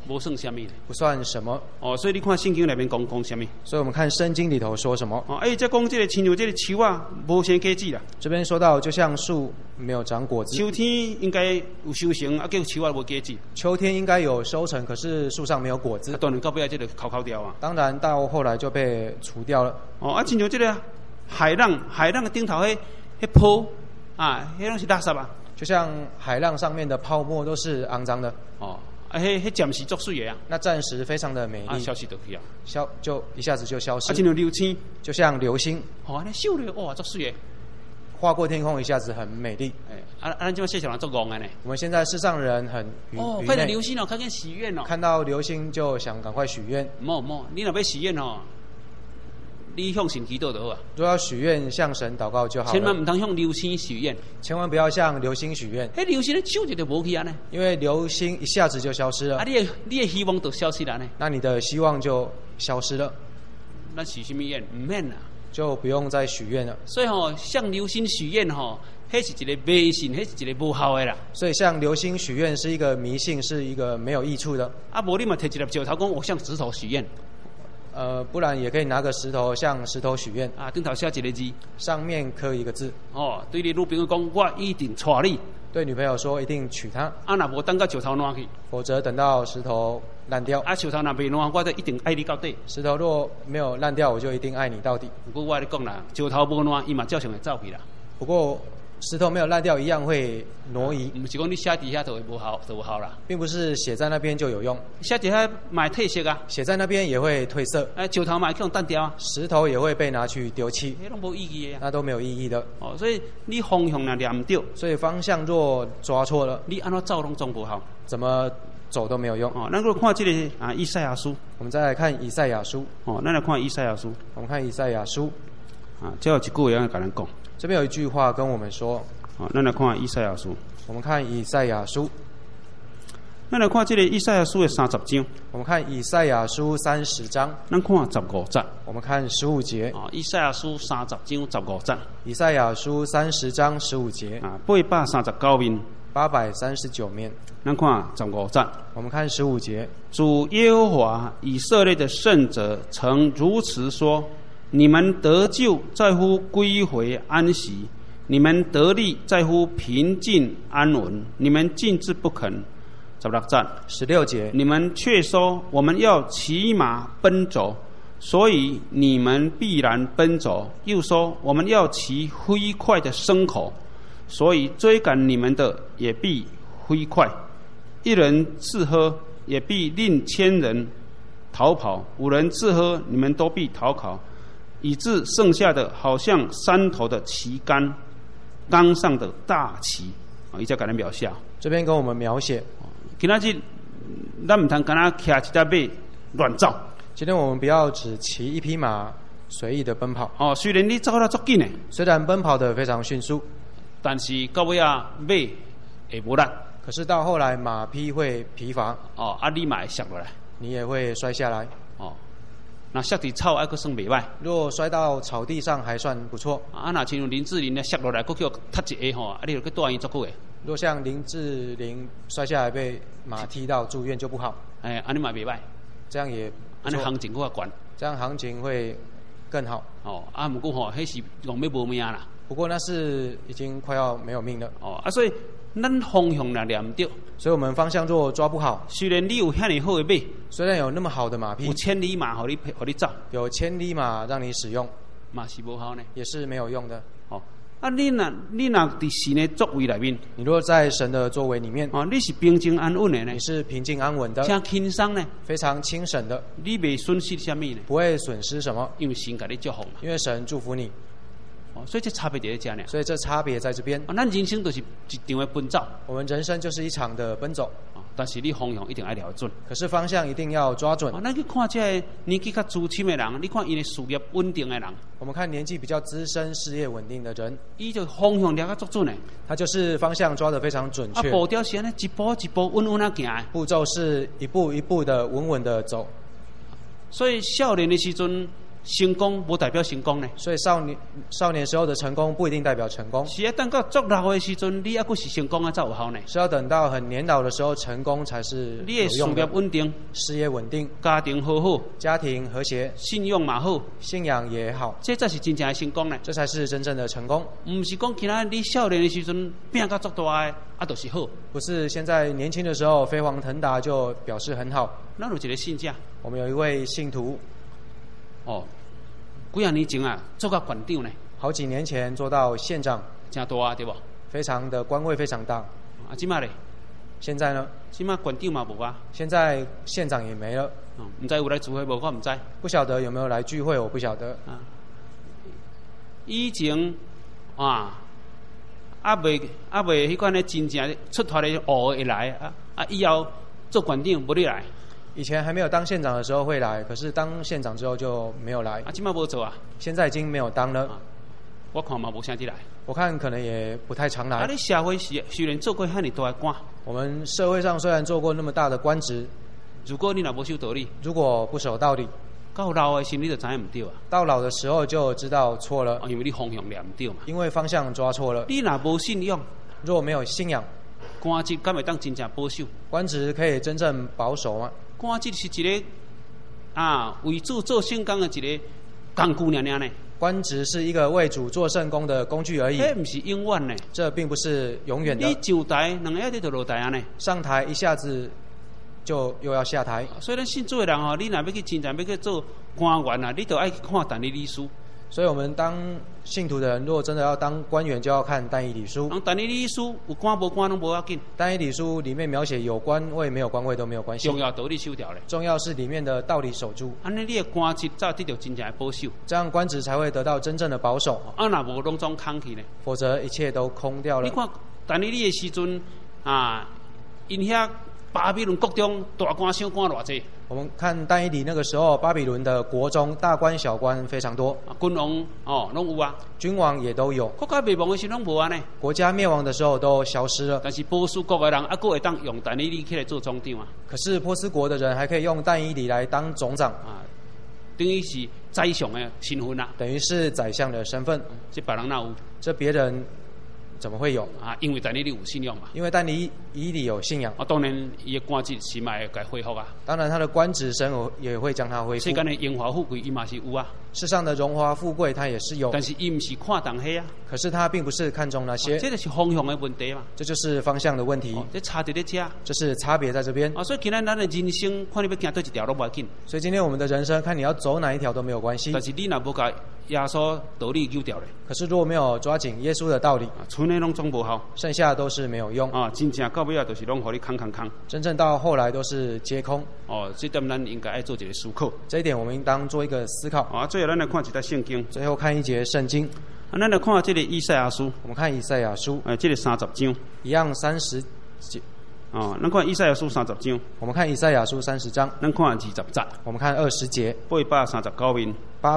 Speaker 1: 无算什么呢？
Speaker 2: 不算什么。
Speaker 1: 哦，所以你看圣经里面讲什么？
Speaker 2: 所以我们看圣经里头说什么。
Speaker 1: 哦，再讲这个亲像这个树啊，无生果子啦。
Speaker 2: 这边说到，就像树没有长果子。
Speaker 1: 秋天应该有收成，啊，结果树啊无果子。
Speaker 2: 秋天应该有收成，可是树上没有果子。
Speaker 1: 当然到尾这个烤掉啊。
Speaker 2: 当然到后来就被除掉了。
Speaker 1: 哦，亲像这个海浪的顶头迄泡啊，迄拢是垃圾啊。
Speaker 2: 就像海浪上面的泡沫都是肮脏的。
Speaker 1: 哦，迄暂时作水的啊。那
Speaker 2: 暂时非常的美丽。
Speaker 1: 消失就去啊。
Speaker 2: 就一下子就消失。
Speaker 1: 亲像流星，
Speaker 2: 就像流星。
Speaker 1: 哦，安尼秀了哇，作水的。
Speaker 2: 划过天空，一下子很美丽。
Speaker 1: 咱这世上人做戆的呢。
Speaker 2: 我们现在世上人很愚昧。
Speaker 1: 看到流星哦，赶紧许愿哦。
Speaker 2: 看到流星就想赶快许愿。
Speaker 1: 莫，你若要许愿哦，你向神祈祷就好啊。
Speaker 2: 如果要许愿，向神祷告就好了。
Speaker 1: 千万唔通向流星许愿。
Speaker 2: 千万不要向流星许愿。
Speaker 1: 流星咧咻就无去啊呢。
Speaker 2: 因为流星一下子就消失了。
Speaker 1: 你的希望就消失了呢。
Speaker 2: 那你的希望就消失了。
Speaker 1: 那许什么愿？唔免啦。
Speaker 2: 就不用再许愿了。
Speaker 1: 所以向流星许愿迄是一个迷信，迄是一个无效的啦。
Speaker 2: 所以向流星许愿是一个迷信，是一个没有益处的。
Speaker 1: 无你嘛摕一粒石头讲，我向石头许愿。
Speaker 2: 不然也可以拿个石头向石头许愿。
Speaker 1: 顶头写一个字，
Speaker 2: 上面刻一个字。
Speaker 1: 对你女朋友讲，我一定娶你。
Speaker 2: 对女朋友说一定娶她。
Speaker 1: 若无等到石头烂去，
Speaker 2: 否则等到石头烂掉。
Speaker 1: 石头若未烂，我就一定爱你到底。
Speaker 2: 石头若没有烂掉，我就一定爱你到底。
Speaker 1: 不过我跟你讲啦，石头无烂，伊嘛照常会走去啦。
Speaker 2: 不过石头没有烂掉，一样会挪移。
Speaker 1: 不是讲你写底下就会无效啦，
Speaker 2: 并不是写在那边就有用。
Speaker 1: 写底下买褪色啊，
Speaker 2: 写在那边也会褪色。
Speaker 1: 石头买去用弹掉啊，
Speaker 2: 石头也会被拿去丢弃，
Speaker 1: 那都无意义的。
Speaker 2: 那都没有意义的。
Speaker 1: 所以你方向若念唔对，
Speaker 2: 所以方向若抓错了，
Speaker 1: 你安怎走拢总无效，
Speaker 2: 怎么走都没有用。
Speaker 1: 咱如果看这个以赛亚书，
Speaker 2: 我们再来看以赛亚书。
Speaker 1: 咱来看以赛亚书。
Speaker 2: 我们看以赛亚书。
Speaker 1: 这有一句话要跟咱讲。
Speaker 2: 这边有一句话跟我们说。
Speaker 1: 咱来看以赛亚书。
Speaker 2: 我们看以赛亚书。
Speaker 1: 咱来看这个以赛亚书的30章。
Speaker 2: 我们看以赛亚书30章。
Speaker 1: 咱看15节。
Speaker 2: 我们看15节。
Speaker 1: 以赛亚书30章15节。
Speaker 2: 以赛亚书30章15节。
Speaker 1: 839面。
Speaker 2: 839面。
Speaker 1: 咱看15节。
Speaker 2: 我们看15节。
Speaker 1: 主耶和华以色列的圣者曾如此说：你们得救在乎归回安息，你们得力在乎平静安稳，你们静置不肯。
Speaker 2: 16节。
Speaker 1: 你们却说我们要骑马奔走，所以你们必然奔走；又说我们要骑飞快的牲口，所以追赶你们的也必飞快。一人吃喝，也必令1000人逃跑；5人吃喝，你们都必逃跑，以致剩下的好像山头的旗杆，冈上的大旗。伊才给咱描写。
Speaker 2: 这边跟我们描写。
Speaker 1: 今仔日，咱唔通干那骑一只马乱走。
Speaker 2: 今天我们不要只骑一匹马随意的奔跑。
Speaker 1: 虽然你走得足紧的，
Speaker 2: 虽然奔跑得非常迅速，
Speaker 1: 但是到尾啊，马会无力。
Speaker 2: 可是到后来马匹会疲乏。
Speaker 1: 你嘛会摔落来，
Speaker 2: 你也会摔下来。
Speaker 1: 那摔伫草还佫算袂歹。
Speaker 2: 若摔到草地上还算不错。
Speaker 1: 那像林志玲摔落来，佫叫踢一下你就去住院足久的。
Speaker 2: 若像林志玲摔下来被马踢到住院就不好。
Speaker 1: 安尼嘛袂歹。
Speaker 2: 这样也不错，
Speaker 1: 安尼行情佫较悬。
Speaker 2: 这样行情会更好。
Speaker 1: 不过迄是讲要无命啦。
Speaker 2: 不过那是已经快要没有命了。
Speaker 1: 所以咱方向若念唔对，
Speaker 2: 所以我们方向若抓不好，
Speaker 1: 虽然你有遐尼好的马，
Speaker 2: 虽然有那么好的马匹，
Speaker 1: 有1000里马，互你走，
Speaker 2: 有1000里马让你使用，
Speaker 1: 嘛是无效呢，
Speaker 2: 也是没有用的。
Speaker 1: 你若伫神的作为里面，
Speaker 2: 你若在神的作为里面，
Speaker 1: 你是平静安稳的呢，
Speaker 2: 你是平静安稳的，
Speaker 1: 像轻松呢，
Speaker 2: 非常轻省的，
Speaker 1: 你袂损失什么呢？
Speaker 2: 不会损失什么，
Speaker 1: 因为神给你祝福嘛，
Speaker 2: 因为神祝福你。
Speaker 1: 所以这差别在这呢。
Speaker 2: 所以这差别在这边。
Speaker 1: 咱人生就是一场的奔走。
Speaker 2: 我们人生就是一场的奔走。
Speaker 1: 但是你方向一定要抓准。
Speaker 2: 可是方向一定要抓准。
Speaker 1: 咱去看这年纪较资深的人，你看伊的事业稳定的人。
Speaker 2: 我们看年纪比较资深、事业稳定的人，
Speaker 1: 伊就方向抓得足准的。
Speaker 2: 他就是方向抓得非常准确。
Speaker 1: 步调是安尼一步一步稳稳啊行。
Speaker 2: 步骤是一步一步的稳稳的走。
Speaker 1: 所以少年的时阵， 成功无代表成功呢。
Speaker 2: 所以少年时候的成功不一定代表成功，
Speaker 1: 是要等到足老的时阵，你还佫是成功啊，才有效呢。
Speaker 2: 是要等到很年老的时候，成功才是
Speaker 1: 你的事
Speaker 2: 有用的。
Speaker 1: 业稳定，
Speaker 2: 事业稳定，
Speaker 1: 家庭好好，
Speaker 2: 家庭和谐，
Speaker 1: 信用嘛好，
Speaker 2: 信仰也好，
Speaker 1: 这才是真正的成功呢。
Speaker 2: 这才是真正的成功。
Speaker 1: 唔是讲其他你少年的时阵拼甲足大的，啊，就是好。
Speaker 2: 不是现在年轻的时候飞黄腾达就表示很好。
Speaker 1: 咱有一个信者，
Speaker 2: 我们有一位信徒，
Speaker 1: 哦，几啊年前啊，做到馆长呢，
Speaker 2: 好几年前做到县长，
Speaker 1: 真大啊，对不？
Speaker 2: 非常的官位非常大。
Speaker 1: 啊，即马咧，
Speaker 2: 现在呢？
Speaker 1: 即马馆长嘛无啊。
Speaker 2: 现在县长也没了。
Speaker 1: 唔知有来聚会无？我唔知。
Speaker 2: 不晓得有没有来聚会，我不晓得。
Speaker 1: 啊，以前啊，未迄款咧真正出头咧学会来以后做馆长无你来。
Speaker 2: 以前还没有当县长的时候会来，可是当县长之后就没有来。
Speaker 1: 啊，即马无做啊。
Speaker 2: 现在已经没有当了。
Speaker 1: 我看嘛无啥子来。
Speaker 2: 我看可能也不太常来。
Speaker 1: 啊，你社会虽然做过遐尼大的官，
Speaker 2: 我们社会上虽然做过那么大的官职，
Speaker 1: 如果你若无守道理，
Speaker 2: 如果不守道理，
Speaker 1: 到老的时你就知影唔对啊。
Speaker 2: 到老的时候就知道错了。
Speaker 1: 因为你方向抓唔对嘛。
Speaker 2: 因为方向抓错了。
Speaker 1: 你若无信仰，
Speaker 2: 若没有信仰，
Speaker 1: 官职敢会当真正保守？
Speaker 2: 官职可以真正保守吗？
Speaker 1: 官职是一个为主做圣工的一个工具尔呢。
Speaker 2: 官职是一个为主做圣工的工具而已。
Speaker 1: 这不是永远呢。
Speaker 2: 这并不是永远的。
Speaker 1: 你上台两下你就落台啊呢。
Speaker 2: 上台一下子就又要下台。
Speaker 1: 所以咱信主的人哦，你若要去真正要去做官员啊，你就爱去看但以理书。
Speaker 2: 所以我们当信徒的人，如果真的要当官员，就要看但以理书。
Speaker 1: 但以理书有官无官拢无要紧。
Speaker 2: 但以理书里面描写有官位没有官位都没有关系。
Speaker 1: 重要道理守掉咧。
Speaker 2: 重要是里面的道理守住。
Speaker 1: 安尼你的官职才得到真正的保守。
Speaker 2: 这样官职才会得到真正的保守。
Speaker 1: 啊，若无拢总空去呢？
Speaker 2: 否则一切都空掉了。
Speaker 1: 你看但以理的时阵因遐巴比伦国中大官小官偌济。
Speaker 2: 我们看但以理那个时候，巴比伦的国中大官小官非常多。
Speaker 1: 君王拢有啊。
Speaker 2: 君王也都有。
Speaker 1: 国家灭亡的时候拢无啊呢。
Speaker 2: 国家灭亡的时候都消失了。
Speaker 1: 但是波斯国的人还会当用但以理起来做总长啊。
Speaker 2: 可是波斯国的人还可以用但以理来当总长
Speaker 1: 等于是宰相的身份啊。
Speaker 2: 等于是宰相的身份。
Speaker 1: 这别人哪有？
Speaker 2: 这别人怎么会有
Speaker 1: 因为但以理有信仰嘛。
Speaker 2: 因为但以理有信仰。
Speaker 1: 当然，伊的官职是嘛会该恢复啊。
Speaker 2: 当然，他的官职神也会将他恢复。
Speaker 1: 世间的荣华富贵，伊嘛是有啊。
Speaker 2: 世上的荣华富贵，他也是有。
Speaker 1: 但是伊唔是看重迄啊。
Speaker 2: 可是他并不是看重那些。
Speaker 1: 这就是方向的问题嘛。
Speaker 2: 这就是方向的问题。
Speaker 1: 这差在咧这。
Speaker 2: 这是差别在这边。
Speaker 1: 所以今天咱的人生，看你要行对一条都无要紧。
Speaker 2: 所以今天我们的人生，看你要走哪一条都没有关系。
Speaker 1: 但是你若无甲耶稣道理救掉咧。
Speaker 2: 可是如果没有抓紧耶稣的道理，
Speaker 1: 剩的拢总无效。
Speaker 2: 剩下都是没有用。
Speaker 1: 真正到尾就是拢互你空。
Speaker 2: 真正到后来都是皆空。
Speaker 1: 这点咱应该爱做一个思考。
Speaker 2: 这一点我们应当做一个思考。
Speaker 1: 最后咱来看一段圣经。
Speaker 2: 最后看一节圣经。
Speaker 1: 咱来看这个以赛亚书。
Speaker 2: 我们看以赛亚书。
Speaker 1: 这个30章。
Speaker 2: 一样30节。
Speaker 1: 咱看以赛亚书30章。
Speaker 2: 我们看以赛亚书30章。
Speaker 1: 咱看20节。
Speaker 2: 我们看20节。
Speaker 1: 839面。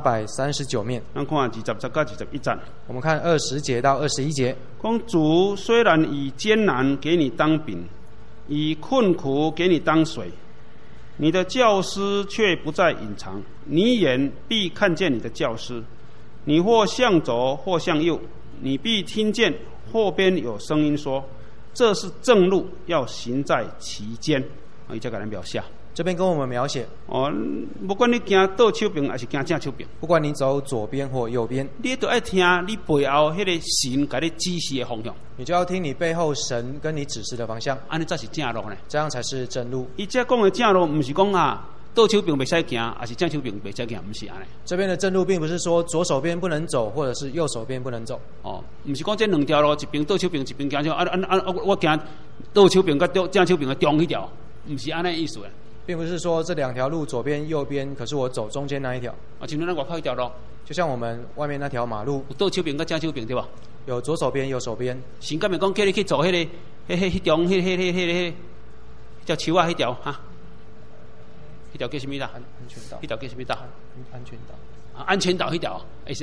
Speaker 2: 839面。
Speaker 1: 咱看20节到21节。
Speaker 2: 我们看20节到21节。
Speaker 1: 讲主虽然以艰难给你当饼，以困苦给你当水，你的教师却不再隐藏，你眼必看见你的教师。你或向左，或向右，你必听见后边有声音说：“这是正路，要行在其间。”伊才给咱描写。
Speaker 2: 这边跟我们描写
Speaker 1: 不管你行倒手边还是行正手边，
Speaker 2: 不管你走左边或右边，
Speaker 1: 你都要听你背后迄个神给你指示的方向。
Speaker 2: 你就要听你背后神跟你指示的方向，
Speaker 1: 安尼才是正路呢。
Speaker 2: 这样才是正路。
Speaker 1: 伊这讲的正路，不是讲倒手边袂使行，还是正手边袂使行，不是安尼。
Speaker 2: 这边的正路并不是说左手边不能走，或者是右手边不能走。
Speaker 1: 不是讲这两条路，一边倒手边，一边行我行倒手边跟正手边的中一条，不是安尼意思的。
Speaker 2: 并不是说这两条路左边右边，可是我走中间那一条。
Speaker 1: 像咱外口一条路，
Speaker 2: 就像我们外面那条马路，
Speaker 1: 有倒手边跟正手边对吧？
Speaker 2: 有左手边右手边。
Speaker 1: 神敢咪讲叫你去走迄中迄条树啊，迄条迄条叫什么啦？
Speaker 2: 安全岛。
Speaker 1: 迄条叫什么岛？
Speaker 2: 安全岛。
Speaker 1: 安全岛迄条，会晓？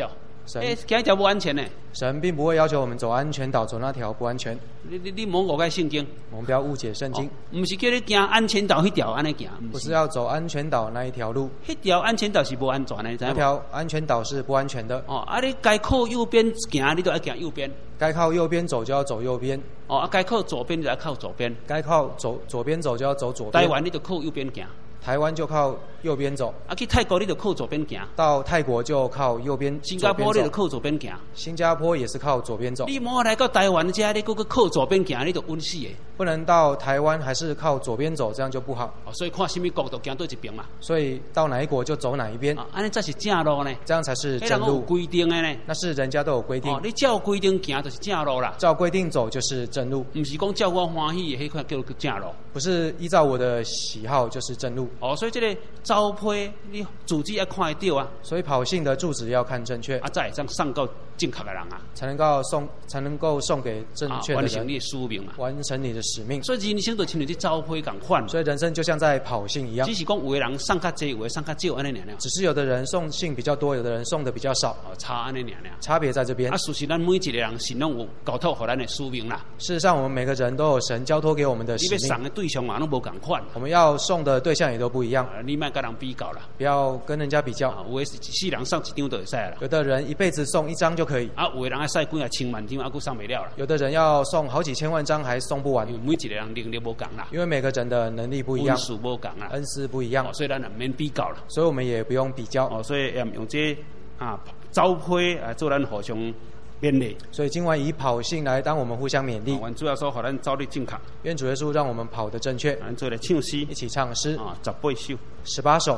Speaker 1: 行一条不安全呢。
Speaker 2: 神并不会要求我们走安全岛，走那条不安全。
Speaker 1: 你莫误解圣经，
Speaker 2: 我们不要误解圣经。
Speaker 1: 不是叫你行安全岛，那条安尼行，
Speaker 2: 不是要走安全岛那一条路。
Speaker 1: 那条安全岛是不安全的，
Speaker 2: 那条安全岛是不安全的。
Speaker 1: 你该靠右边行，你就要行右边。
Speaker 2: 该靠右边走就要走右边。
Speaker 1: 该靠左边就要靠左边。
Speaker 2: 该靠左边走就要走左边。
Speaker 1: 台湾你就靠右边行。
Speaker 2: 台湾就靠右边走。
Speaker 1: 去泰国你就靠左边行。
Speaker 2: 到泰国就靠右边。
Speaker 1: 新加坡你就靠左边行。
Speaker 2: 新加坡也是靠左边走。
Speaker 1: 你莫来到台湾这，你搁靠左边行，你就晕死的。
Speaker 2: 不能到台湾还是靠左边走，这样就不好。
Speaker 1: 所以看什么国度行对一边嘛。
Speaker 2: 所以到哪一国就走哪一边。
Speaker 1: 安尼才是正路呢。
Speaker 2: 这样才是正路。
Speaker 1: 规定的呢。
Speaker 2: 那是人家都有规定。
Speaker 1: 你照规定行就是正路啦。
Speaker 2: 照规定走就是正路。
Speaker 1: 不是讲照我欢喜的，迄块叫做正路。
Speaker 2: 不是依照我的喜好就是正路。
Speaker 1: 所以这个招胚你主旨要看得到啊。
Speaker 2: 所以跑信的住址要看正确。
Speaker 1: 才会这样送到正确的人啊。
Speaker 2: 才能够送给正确的人。
Speaker 1: 完成你的使命嘛。
Speaker 2: 完成你的使命。
Speaker 1: 所以人生就像你这招胚同款。
Speaker 2: 所以人生就像在跑信一样。
Speaker 1: 只是讲有的人送较多，有的送较少安尼尔。
Speaker 2: 只是有的人送信比较多，有的人送的比较少。
Speaker 1: 差安尼尔。
Speaker 2: 差别在这边。
Speaker 1: 事实咱每一个人心中有交托给咱的使命啦。
Speaker 2: 事实上，我们每个人都有神交托给我们的使命。
Speaker 1: 你要送的对象嘛，都无同款。
Speaker 2: 我们要送的对象也都不一样。
Speaker 1: 你莫跟人比较啦。
Speaker 2: 不要跟人家比较。
Speaker 1: 有的世人送一张就会使啦。
Speaker 2: 有的人一辈子送1张就可以。
Speaker 1: 有的人要送几啊千万张，还佫送不了啦。
Speaker 2: 有的人要送好几千万张还送不完。
Speaker 1: 每一个人能力无同啦。
Speaker 2: 因为每个人的能力不一样，
Speaker 1: 恩赐无同啦，
Speaker 2: 恩赐不一样，
Speaker 1: 所以咱也免比较啦。
Speaker 2: 所以我们也不用比较。
Speaker 1: 所以用这招胚做咱互相勉励。
Speaker 2: 所以今晚以跑信来当我们互相勉励。
Speaker 1: 主要说，互咱走得正确。
Speaker 2: 愿主耶稣让我们跑得正确。
Speaker 1: 咱做来唱诗，
Speaker 2: 一起唱诗。
Speaker 1: 18首
Speaker 2: ，18首。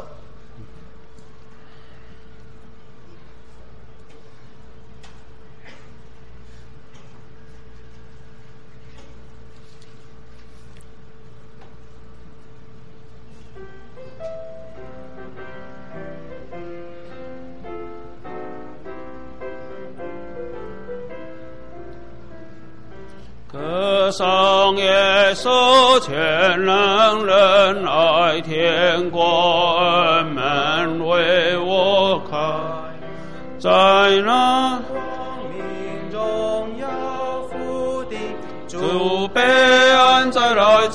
Speaker 1: 歌颂耶稣全能仁爱，天国恩门为我开，在那光明中要复的主被安再来，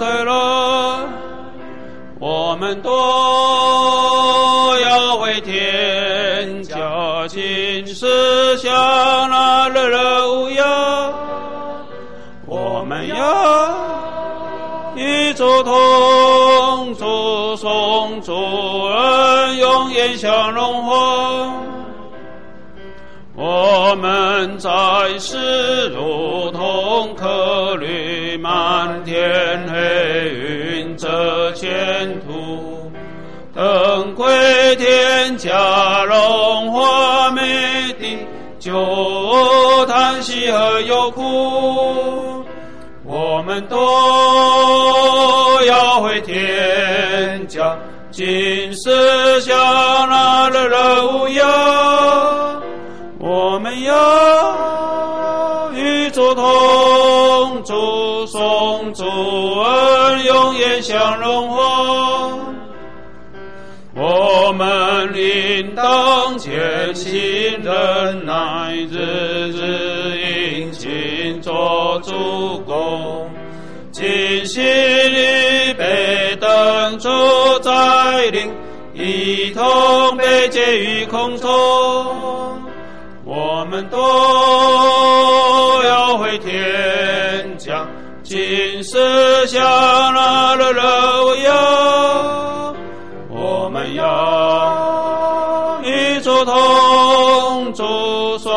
Speaker 1: 我们都要为天家尽思想那荣耀。我们要与主同主颂主恩，永远相荣华。我们在世如同客旅，漫天黑云遮前途，等归天家荣华美地，就叹息和忧苦。我们都要回天家，尽思想那荣耀。我们要与主同主颂主恩，永远相荣华。我们应当坚信忍耐，日日殷勤做主公，尽心预备等主再临，一同被接于空中。我们都要回天家，尽思想那荣耀。我们要与主同主颂